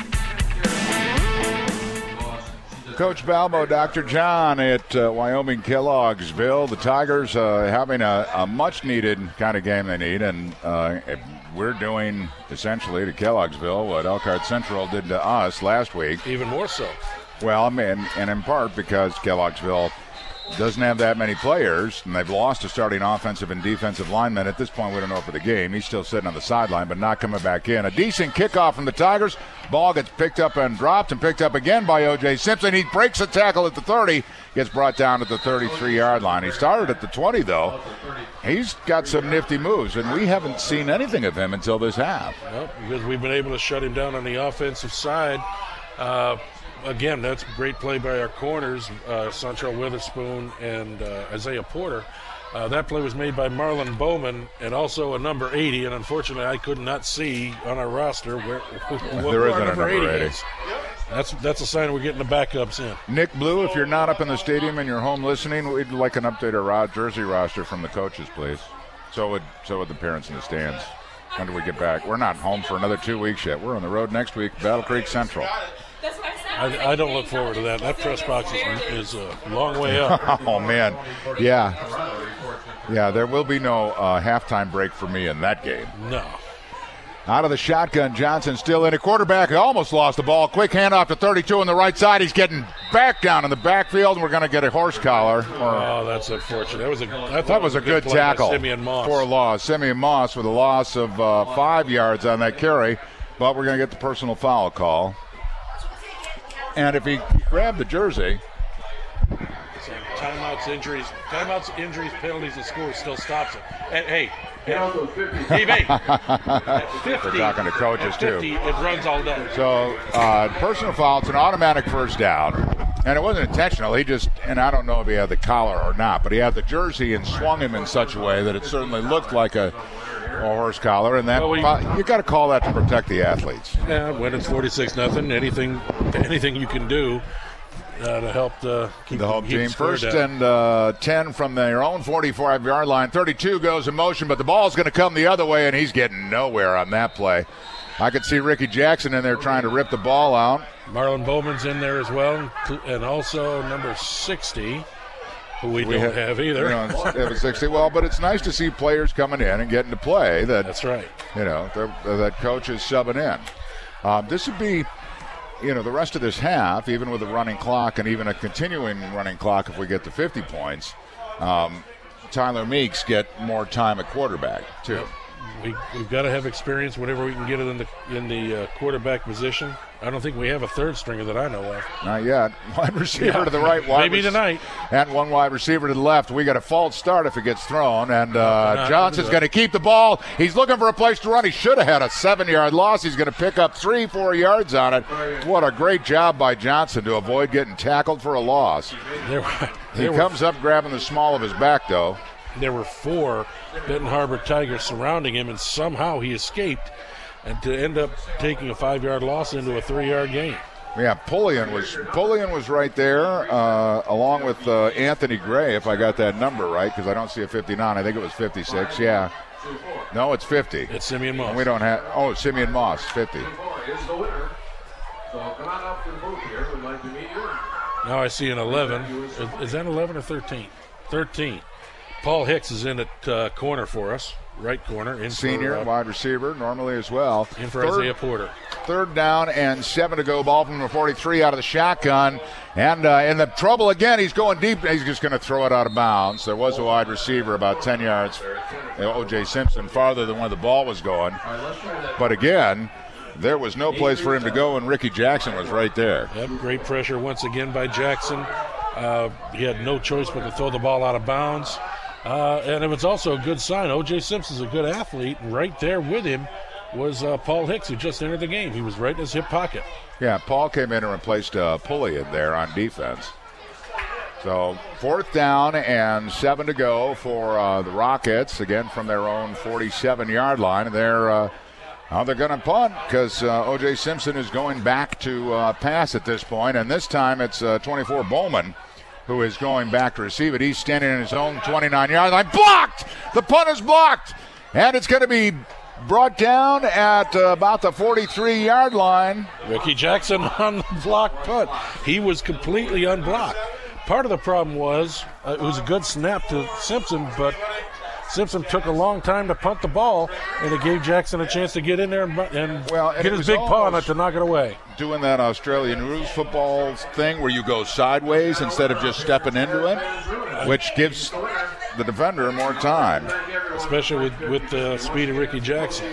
Coach Balbo, Doctor John at uh, Wyoming Kelloggsville. The Tigers uh, having a, a much-needed kind of game they need, and uh, we're doing essentially to Kelloggsville what Elkhart Central did to us last week. Even more so. Well, I mean, and in part because Kelloggsville doesn't have that many players, and they've lost a starting offensive and defensive lineman. At this point, we don't know for the game. He's still sitting on the sideline, but not coming back in. A decent kickoff from the Tigers. Ball gets picked up and dropped and picked up again by O J Simpson. He breaks a tackle at the thirty, gets brought down at the thirty-three-yard line. He started at the twenty, though. He's got some nifty moves, and we haven't seen anything of him until this half. Well, because we've been able to shut him down on the offensive side. Uh, Again, that's a great play by our corners, uh, Santrell Witherspoon and uh, Isaiah Porter. Uh, that play was made by Marlon Bowman and also a number eighty, and unfortunately I could not see on our roster where what there isn't our number, a number eighty eighty. is. That's, that's a sign we're getting the backups in. Nick Blue, if you're not up in the stadium and you're home listening, we'd like an updated ro- jersey roster from the coaches, please. So would, so would the parents in the stands. When do we get back? We're not home for another two weeks yet. We're on the road next week, Battle Creek Central. I, I don't look forward to that. That press box is, is a long way up. Oh, man. Yeah. Yeah, there will be no uh, halftime break for me in that game. No. Out of the shotgun, Johnson still in. A quarterback who almost lost the ball. Quick handoff to thirty-two on the right side. He's getting back down in the backfield, and we're going to get a horse collar. Oh, that's unfortunate. That was a, I thought that was a good, good tackle Simeon Moss. for a loss. Simeon Moss with a loss of uh, five yards on that carry, but we're going to get the personal foul call. And if he grabbed the jersey. So timeouts, injuries, timeouts, injuries, penalties, and scores still stops it. And hey, hey, hey, fifty, we're talking to coaches fifty, too. It runs all day. So uh, personal foul, it's an automatic first down. And it wasn't intentional. He just, and I don't know if he had the collar or not, but he had the jersey and swung him in such a way that it certainly looked like a, a horse collar. And that, well, we, you got to call that to protect the athletes. Yeah, when it's forty-six nothing, anything, anything you can do uh, to help the, keep the home keep team. The First down. and uh, ten from their own forty-five-yard line. thirty-two goes in motion, but the ball's going to come the other way, and he's getting nowhere on that play. I could see Ricky Jackson in there trying to rip the ball out. Marlon Bowman's in there as well, and also number sixty, who we, we don't have, have either. We don't have a sixty. Well, but it's nice to see players coming in and getting to play. That, That's right. You know, that coach is subbing in. Um, this would be, you know, the rest of this half, even with a running clock and even a continuing running clock if we get to fifty points, um, Tyler Meeks get more time at quarterback, too. Yep. We, we've got to have experience whenever we can get it in the in the uh, quarterback position. I don't think we have a third stringer that I know of. Not yet. Wide receiver yeah. to the right. Wide Maybe rec- tonight. And one wide receiver to the left. We got a false start if it gets thrown. And uh, Johnson's going to keep the ball. He's looking for a place to run. He should have had a seven-yard loss. He's going to pick up three, four yards on it. What a great job by Johnson to avoid getting tackled for a loss. There, there he were, comes up grabbing the small of his back, though. There were four Benton Harbor Tigers surrounding him, and somehow he escaped and to end up taking a five-yard loss into a three-yard gain. Yeah, Pullian was Pullian was right there, uh, along with uh, Anthony Gray, if I got that number right, because I don't see a fifty-nine. I think it was fifty-six. Yeah. No, it's fifty. It's Simeon Moss. And we don't have. Oh, Simeon Moss, fifty. So come on up to the booth here. We'd like to meet you. Now I see an eleven. Is, is that eleven or thirteen? thirteen. Paul Hicks is in at uh, corner for us, right corner. In Senior for, uh, wide receiver, normally as well. In for Third, Isaiah Porter. Third down and seven to go. Ball from number forty-three out of the shotgun. And uh, in the trouble again, he's going deep. He's just going to throw it out of bounds. There was a wide receiver about ten yards, O J Simpson, farther than where the ball was going. But again, there was no place for him to go, and Ricky Jackson was right there. Yep, great pressure once again by Jackson. Uh, he had no choice but to throw the ball out of bounds. Uh, and it was also a good sign. O J Simpson's a good athlete, and right there with him was uh, Paul Hicks, who just entered the game. He was right in his hip pocket. Yeah, Paul came in and replaced uh, Pulley in there on defense. So fourth down and seven to go for uh, the Rockets, again from their own forty-seven-yard line. And they're, uh, oh, they're going to punt because uh, O J Simpson is going back to uh, pass at this point. And this time it's uh, twenty-four Bowman who is going back to receive it. He's standing in his own twenty-nine-yard line. Blocked! The punt is blocked! And it's going to be brought down at uh, about the forty-three-yard line. Ricky Jackson on the block punt. He was completely unblocked. Part of the problem was uh, it was a good snap to Simpson, but Simpson took a long time to punt the ball, and it gave Jackson a chance to get in there and, and, well, and get his big paw on it to knock it away. Doing that Australian rules football thing where you go sideways instead of just stepping into it, which gives the defender more time. Especially with, with the speed of Ricky Jackson.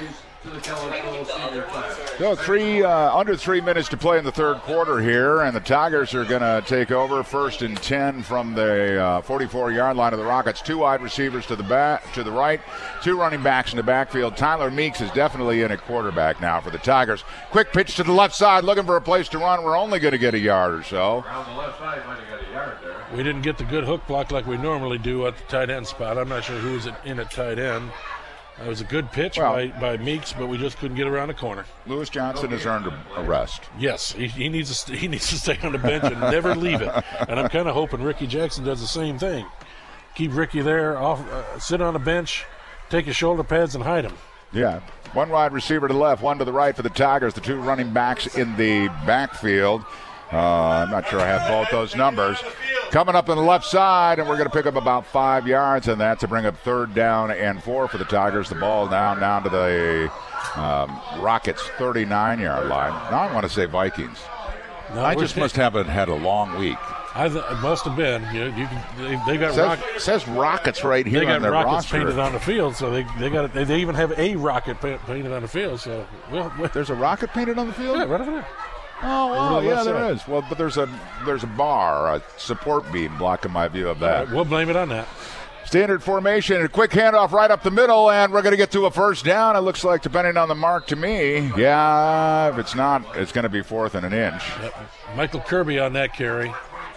So three uh, under three minutes to play in the third quarter here, and the Tigers are going to take over first and ten from the uh, forty-four-yard line of the Rockets. Two wide receivers to the back, to the right, two running backs in the backfield. Tyler Meeks is definitely in at quarterback now for the Tigers. Quick pitch to the left side, looking for a place to run. We're only going to get a yard or so. Around the left side, might have got a yard there. We didn't get the good hook block like we normally do at the tight end spot. I'm not sure who was in at tight end. It was a good pitch well, by, by Meeks, but we just couldn't get around the corner. Lewis Johnson has earned a, a rest. Yes, he, he needs to he needs to stay on the bench and never leave it. And I'm kind of hoping Ricky Jackson does the same thing. Keep Ricky there, off, uh, sit on the bench, take his shoulder pads and hide him. Yeah, one wide receiver to the left, one to the right for the Tigers. The two running backs in the backfield. Uh, I'm not sure I have both those numbers. Coming up on the left side, and we're going to pick up about five yards, and that to bring up third down and four for the Tigers. The ball down, down to the um, Rockets' thirty-nine-yard line. Now I want to say Vikings. No, I just must have had a long week. I th- it must have been. You, you can, they, they got says, rock, says Rockets right here they got on their rockets roster. painted on the field, so they they got they, they even have a rocket pa- painted on the field. So we'll, we'll, there's a rocket painted on the field. Yeah, right over there. Oh, well, yeah, there is. Well, but there's a there's a bar, a support beam blocking my view of that. Right, we'll blame it on that. Standard formation, a quick handoff right up the middle, and we're going to get to a first down. It looks like, depending on the mark to me, yeah, if it's not, it's going to be fourth and an inch. Yep. Michael Kirby on that carry.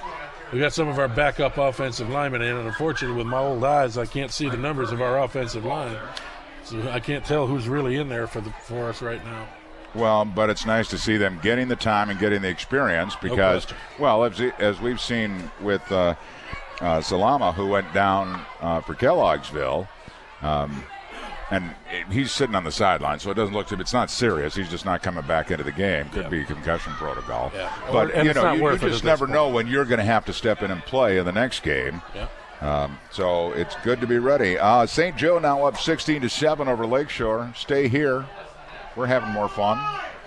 We got some of our backup offensive linemen in, and unfortunately, with my old eyes, I can't see the numbers of our offensive line, so I can't tell who's really in there for the for us right now. Well, but it's nice to see them getting the time and getting the experience because, no well, as, as we've seen with uh, uh, Salama, who went down uh, for Kelloggsville, um, and he's sitting on the sideline, so it doesn't look to it's not serious. He's just not coming back into the game. Could yeah. be concussion protocol. Yeah. But, and you know, you, you just never point. know when you're going to have to step in and play in the next game. Yeah. Um, so it's good to be ready. Uh, Saint Joe now up sixteen to seven over Lakeshore. Stay here. We're having more fun.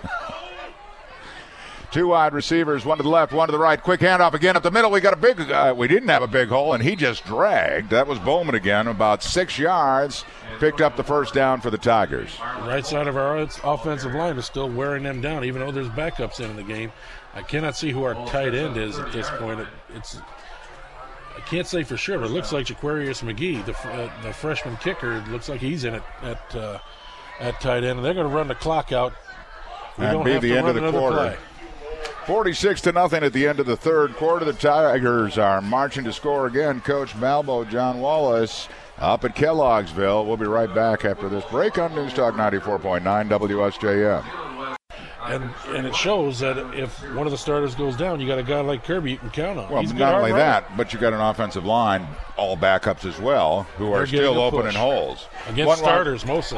Two wide receivers, one to the left, one to the right. Quick handoff again up the middle. We got a big, uh, we didn't have a big hole, and he just dragged. That was Bowman again, about six yards. Picked up the first down for the Tigers. The right side of our offensive line is still wearing them down, even though there's backups in the game. I cannot see who our tight end is at this point. It, it's I can't say for sure, but it looks like Jaquarius McGee, the, uh, the freshman kicker. It looks like he's in it at uh, at tight end. And they're going to run the clock out. We and don't be have the to end run of the another quarter. play. forty-six to nothing at the end of the third quarter. The Tigers are marching to score again. Coach Malbo, John Wallace, up at Kelloggsville. We'll be right back after this break on News Talk ninety-four point nine W S J M. And and it shows that if one of the starters goes down, you got a guy like Kirby you can count on. Well, He's not only right. that, but you got an offensive line, all backups as well, who They're are still open push. in holes. Against one starters wide, mostly.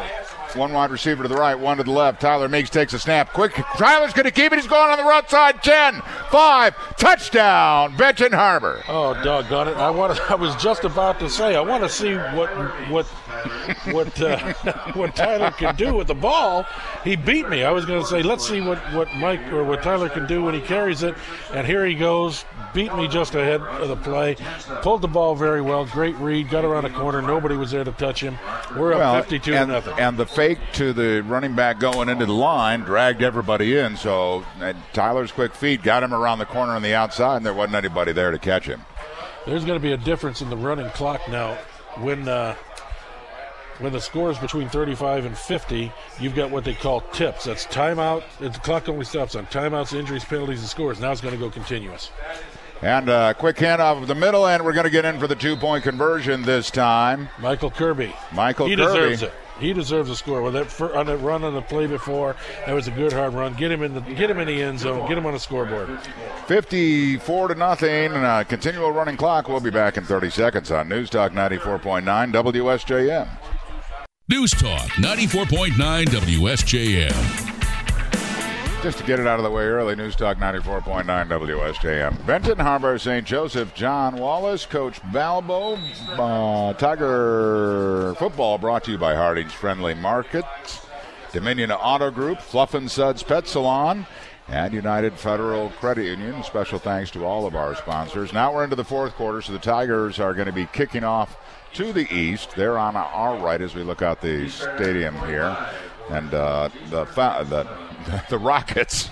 One wide receiver to the right, one to the left. Tyler Meeks takes a snap. Quick. Tyler's going to keep it. He's going on the right side. ten, five, touchdown, Benton Harbor. Oh, doggone it. I want I was just about to say, I want to see what what what uh, what Tyler can do with the ball. He beat me. I was going to say, let's see what, what Mike or what Tyler can do when he carries it. And here he goes. Beat me just ahead of the play. Pulled the ball very well. Great read. Got around the corner. Nobody was there to touch him. We're up well, fifty-two and, to nothing. And the fake to the running back going into the line dragged everybody in. So Tyler's quick feet got him around the corner on the outside, and there wasn't anybody there to catch him. There's going to be a difference in the running clock now. When uh, when the score is between thirty-five and fifty, you've got what they call tips. That's timeout. The clock only stops on timeouts, injuries, penalties, and scores. Now it's going to go continuous. And a quick handoff of the middle, and we're going to get in for the two-point conversion this time. Michael Kirby. Michael he Kirby. He deserves it. He deserves a score. Well, that for, on that run on the play before, that was a good hard run. Get him in the get him in the end zone. Get him on the scoreboard. fifty-four to nothing. And a continual running clock. We'll be back in thirty seconds on News Talk ninety-four point nine W S J M. News Talk ninety-four point nine W S J M. Just to get it out of the way early, News Talk ninety-four point nine W S J M. Benton Harbor, Saint Joseph, John Wallace, Coach Balbo. Uh, Tiger football brought to you by Harding's Friendly Market, Dominion Auto Group, Fluff and Suds Pet Salon, and United Federal Credit Union. Special thanks to all of our sponsors. Now we're into the fourth quarter, so the Tigers are going to be kicking off to the east. They're on our right as we look out the stadium here. And uh, the the the Rockets.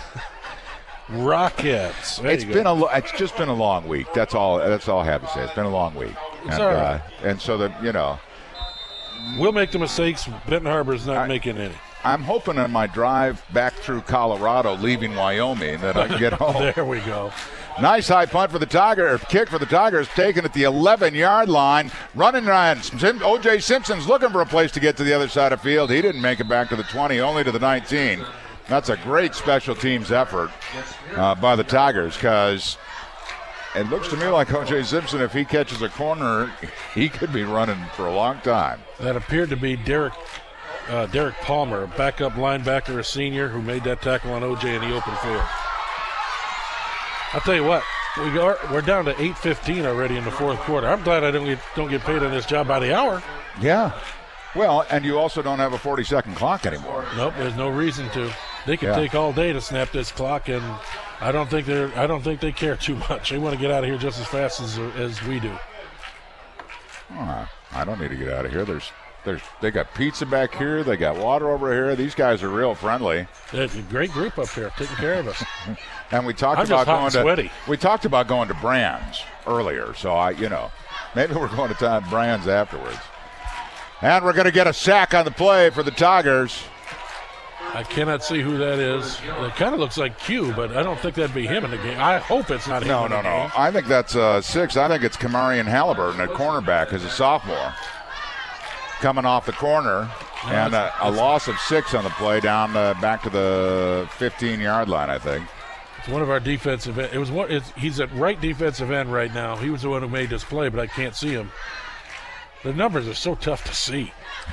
Rockets. There It's been a it's just been a long week. That's all. That's all I have to say. It's been a long week. It's and, all right. uh, and so that you know, we'll make the mistakes. Benton Harbor's not I, making any. I'm hoping on my drive back through Colorado, leaving Wyoming, that I can get home. There we go. Nice high punt for the Tigers. Kick for the Tigers, taken at the eleven-yard line. Running Ryan. O J Simpson's looking for a place to get to the other side of the field. He didn't make it back to the twenty, only to the nineteen. That's a great special teams effort uh, by the Tigers, because it looks to me like O J Simpson, if he catches a corner, he could be running for a long time. That appeared to be Derek uh, Derek Palmer, a backup linebacker, a senior, who made that tackle on O J in the open field. I'll tell you what, we are, we're down to eight fifteen already in the fourth quarter. I'm glad I don't get, don't get paid on this job by the hour. Yeah. Well, and you also don't have a forty-second clock anymore. Nope, there's no reason to. They can yeah. take all day to snap this clock, and I don't think they're. I don't think they care too much. They want to get out of here just as fast as as we do. Oh, I don't need to get out of here. There's, there's, they got pizza back here. They got water over here. These guys are real friendly. There's a great group up here taking care of us. And we talked I'm about just hot going and to. sweaty. We talked about going to Brands earlier, so I, you know, maybe we're going to time Brands afterwards. And we're going to get a sack on the play for the Tigers. I cannot see who that is. It kind of looks like Q, but I don't think that'd be him in the game. I hope it's not him. No, in no, the no. game. I think that's uh, six. I think it's Kamarian Halliburton at cornerback as a sophomore, coming off the corner, No, and a, it's- a it's- loss of six on the play down uh, back to the fifteen-yard line, I think. It's one of our defensive end. It was one. It's, he's at right defensive end right now. He was the one who made this play, but I can't see him. The numbers are so tough to see.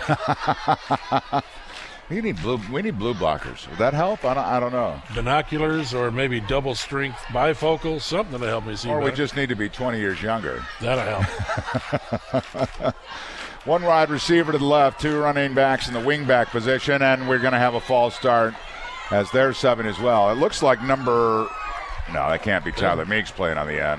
We need blue. We need blue blockers. Would that help? I don't, I don't know. Binoculars or maybe double strength bifocals, something to help me see Or we better. just need to be twenty years younger. That'll help. One wide receiver to the left, two running backs in the wingback position, and we're going to have a false start as there's seven as well. It looks like number. No, that can't be Tyler Meeks playing on the end.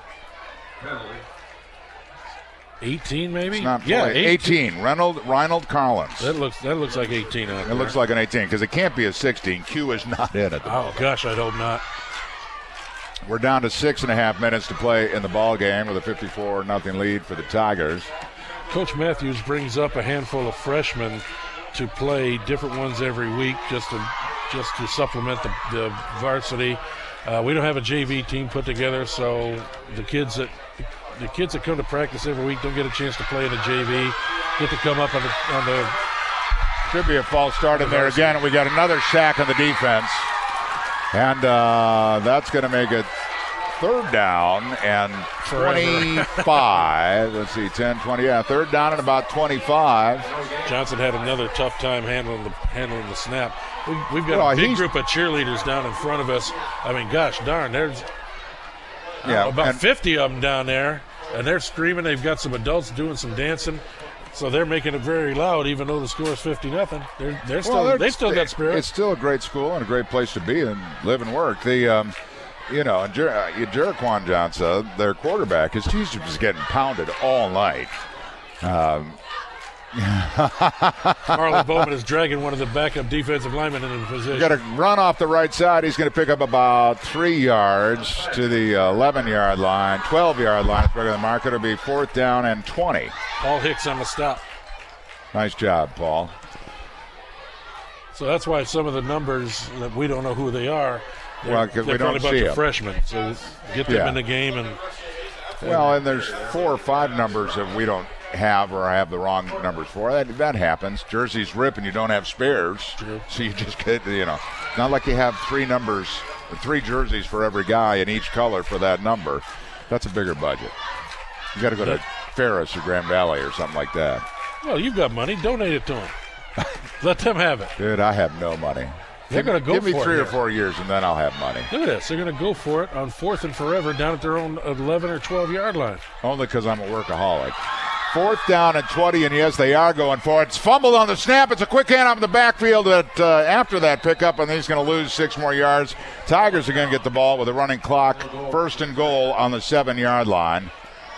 eighteen maybe? It's not yeah, play. eighteen. eighteen. Reynold, Reynold Collins. That looks that looks like eighteen out It there. looks like an eighteen because it can't be a sixteen. Q is not in it. Oh gosh, I'd hope not. We're down to six and a half minutes to play in the ball game with a fifty-four nothing lead for the Tigers. Coach Matthews brings up a handful of freshmen to play different ones every week just to just to supplement the, the varsity. Uh, we don't have a J V team put together, so the kids that the kids that come to practice every week don't get a chance to play in the J V. Get to come up on the on the. Should be a false start in there again, and we got another sack on the defense. And uh, that's going to make it third down and twenty-five. Let's see, ten, twenty. Yeah, third down and about twenty-five. Johnson had another tough time handling the handling the snap. We, we've got well, a big group of cheerleaders down in front of us. I mean, gosh darn, there's yeah, know, about and, fifty of them down there, and they're screaming. They've got some adults doing some dancing. So they're making it very loud, even though the score is fifty nothing. They're they're still well, they still got spirit. It's still a great school and a great place to be and live and work. The um, you know, and Jer- uh, Jeriquan Johnson, their quarterback, his teacher was getting pounded all night. Um, Marlon Bowman is dragging one of the backup defensive linemen into the position. Got to run off the right side. He's going to pick up about three yards to the eleven-yard line, twelve-yard line. It's bigger than the mark. It'll be fourth down and twenty. Paul Hicks on the stop. Nice job, Paul. So that's why some of the numbers that we don't know who they are. They're, well, because they're we don't probably a bunch see of them. freshmen. So get them Yeah. in the game and. Well, and there's four or five numbers that we don't have or have the wrong numbers for. That that happens. Jerseys rip and you don't have spares. True. So you just get, you know, not like you have three numbers, three jerseys for every guy in each color for that number. That's a bigger budget. You got to go to Ferris or Grand Valley or something like that. Well, you've got money. Donate it to them. Let them have it. Dude, I have no money. They're going to go Give me for three it or here. four years and then I'll have money. Look at this. They're going to go for it on fourth and forever down at their own eleven or twelve-yard line. Only because I'm a workaholic. Fourth down and twenty, and yes, they are going for it. It's fumbled on the snap. It's a quick hand off the backfield that, uh, after that pickup, and he's going to lose six more yards. Tigers are going to get the ball with a running clock. First and goal on the seven-yard line.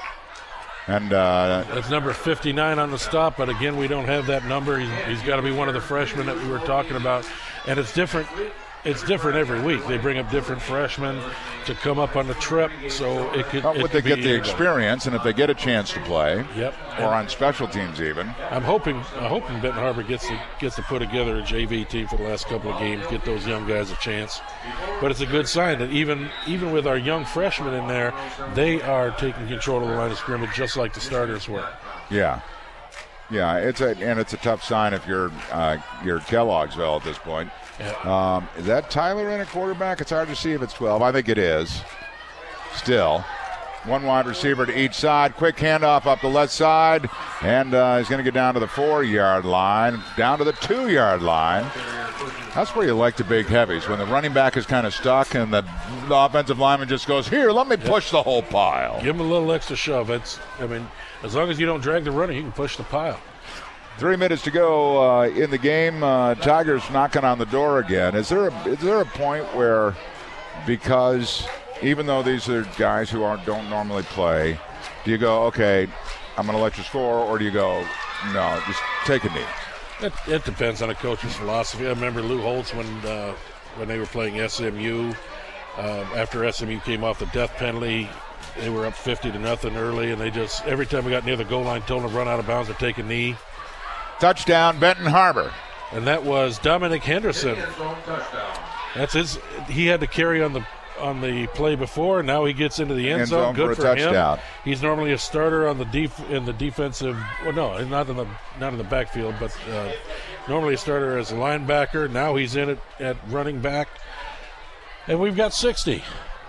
And uh, That's number fifty-nine on the stop, but again, we don't have that number. He's, he's got to be one of the freshmen that we were talking about, and it's different. It's different every week. They bring up different freshmen to come up on the trip, so it could. But it would they could get be the anybody. experience, and if they get a chance to play, Yep. or on special teams even. I'm hoping. I'm hoping Benton Harbor gets to gets to put together a J V team for the last couple of games, get those young guys a chance. But it's a good sign that even even with our young freshmen in there, they are taking control of the line of scrimmage just like the starters were. Yeah, yeah. It's a and it's a tough sign if you're uh, you're Kellogg'sville at this point. Yeah. Um, is that Tyler in a quarterback? It's hard to see if it's twelve. I think it is. Still. One wide receiver to each side. Quick handoff up the left side. And uh, he's going to get down to the four-yard line. Down to the two-yard line. That's where you like the big heavies. When the running back is kind of stuck and the, the offensive lineman just goes, here, let me push the whole pile. Give them a little extra shove. It's, I mean, as long as you don't drag the runner, you can push the pile. Three minutes to go uh, in the game. Uh, Tigers knocking on the door again. Is there a, is there a point where, because even though these are guys who aren't don't normally play, do you go, okay, I'm going to let you score, or do you go, no, just take a knee? It, it depends on a coach's philosophy. I remember Lou Holtz when uh, when they were playing S M U. Uh, after S M U came off the death penalty, they were up fifty to nothing early, and they just every time we got near the goal line, told them to run out of bounds or take a knee. Touchdown, Benton Harbor. And that was Dominic Henderson. That's his. He had to carry on the on the play before, and now he gets into the end, End zone. zone Good for for, a him. touchdown. He's normally a starter on the def- in the defensive. Well, no, not in the not in the backfield, but uh, normally a starter as a linebacker. Now he's in it at running back, and we've got sixty.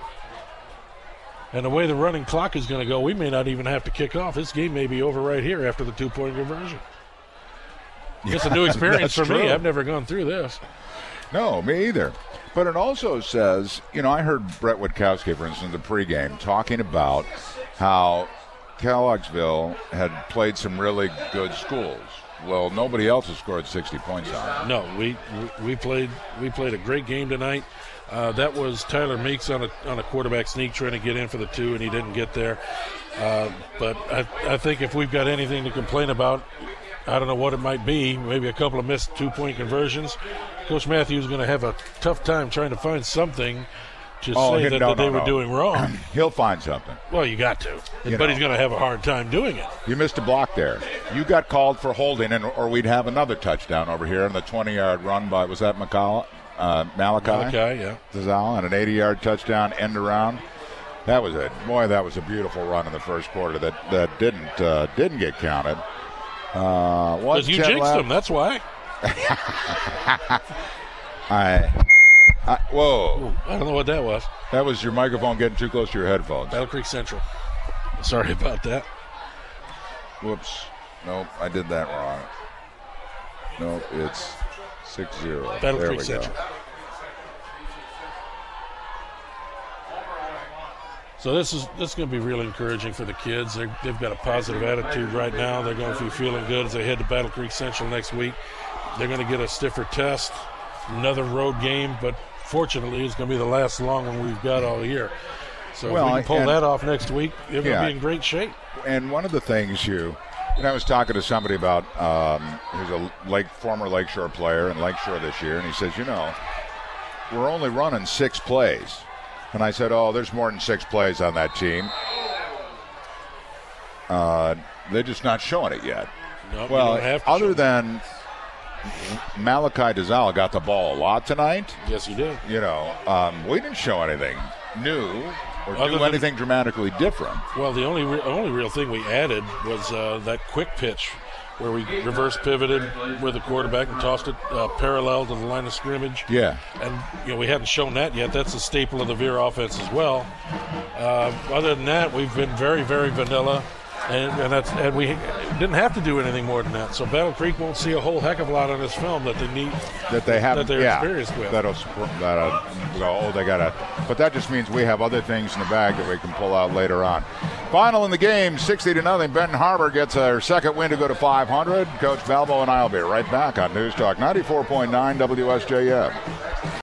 And the way the running clock is going to go, we may not even have to kick off. This game may be over right here after the two-point conversion. It's a new experience for That's true. me. I've never gone through this. No, me either. But it also says, you know, I heard Brett Witkowski, for instance, in the pregame talking about how Kellogg'sville had played some really good schools. Well, nobody else has scored sixty points on them. No, we we played we played a great game tonight. Uh, that was Tyler Meeks on a on a quarterback sneak trying to get in for the two, and he didn't get there. Uh, but I, I think if we've got anything to complain about, I don't know what it might be. Maybe a couple of missed two-point conversions. Coach Matthews is going to have a tough time trying to find something to Oh, say he- that, no, that they no, were no. doing wrong. He'll find something. Well, you got to. You but know. he's going to have a hard time doing it. You missed a block there. You got called for holding, and or we'd have another touchdown over here on the twenty-yard run by, was that McCall, uh, Malachi? Malachi, yeah. Zazal, and an eighty-yard touchdown end around. That was a boy. That was a beautiful run in the first quarter that that didn't uh, didn't get counted. Uh, Because you jinxed left. him, that's why. I, I whoa. I don't know what that was. That was your microphone getting too close to your headphones. Battle Creek Central. Sorry about that. Whoops. Nope, I did that wrong. Nope, it's six zero. Battle there Creek we Central. Go. So this is this is going to be really encouraging for the kids. They're, they've got a positive attitude right now. They're going to be feeling good as they head to Battle Creek Central next week. They're going to get a stiffer test, another road game, but fortunately it's going to be the last long one we've got all year. So well, if we can pull and, that off next week, they're going yeah, to be in great shape. And one of the things you, and I was talking to somebody about, um, who's a Lake former Lakeshore player in Lakeshore this year, and he says, you know, we're only running six plays. And I said, oh, there's more than six plays on that team. Uh, they're just not showing it yet. Nope, well, you don't have to other show than Malachi Dazal got the ball a lot tonight. Yes, he did. You know, um, we didn't show anything new or Other do than, anything dramatically different. Well, the only re- only real thing we added was uh, that quick pitch where we reverse pivoted with the quarterback and tossed it uh, parallel to the line of scrimmage. Yeah. And, you know, we hadn't shown that yet. That's a staple of the Veer offense as well. Uh, other than that, we've been very, very vanilla. And, and that's and we didn't have to do anything more than that. So Battle Creek won't see a whole heck of a lot on this film that they need, that they have, that they're yeah, experienced with. That'll that'll go. Oh, they gotta. But that just means we have other things in the bag that we can pull out later on. Final in the game, sixty to nothing. Benton Harbor gets their second win to go to five hundred. Coach Valbo and I will be right back on News Talk ninety-four point nine W S J M.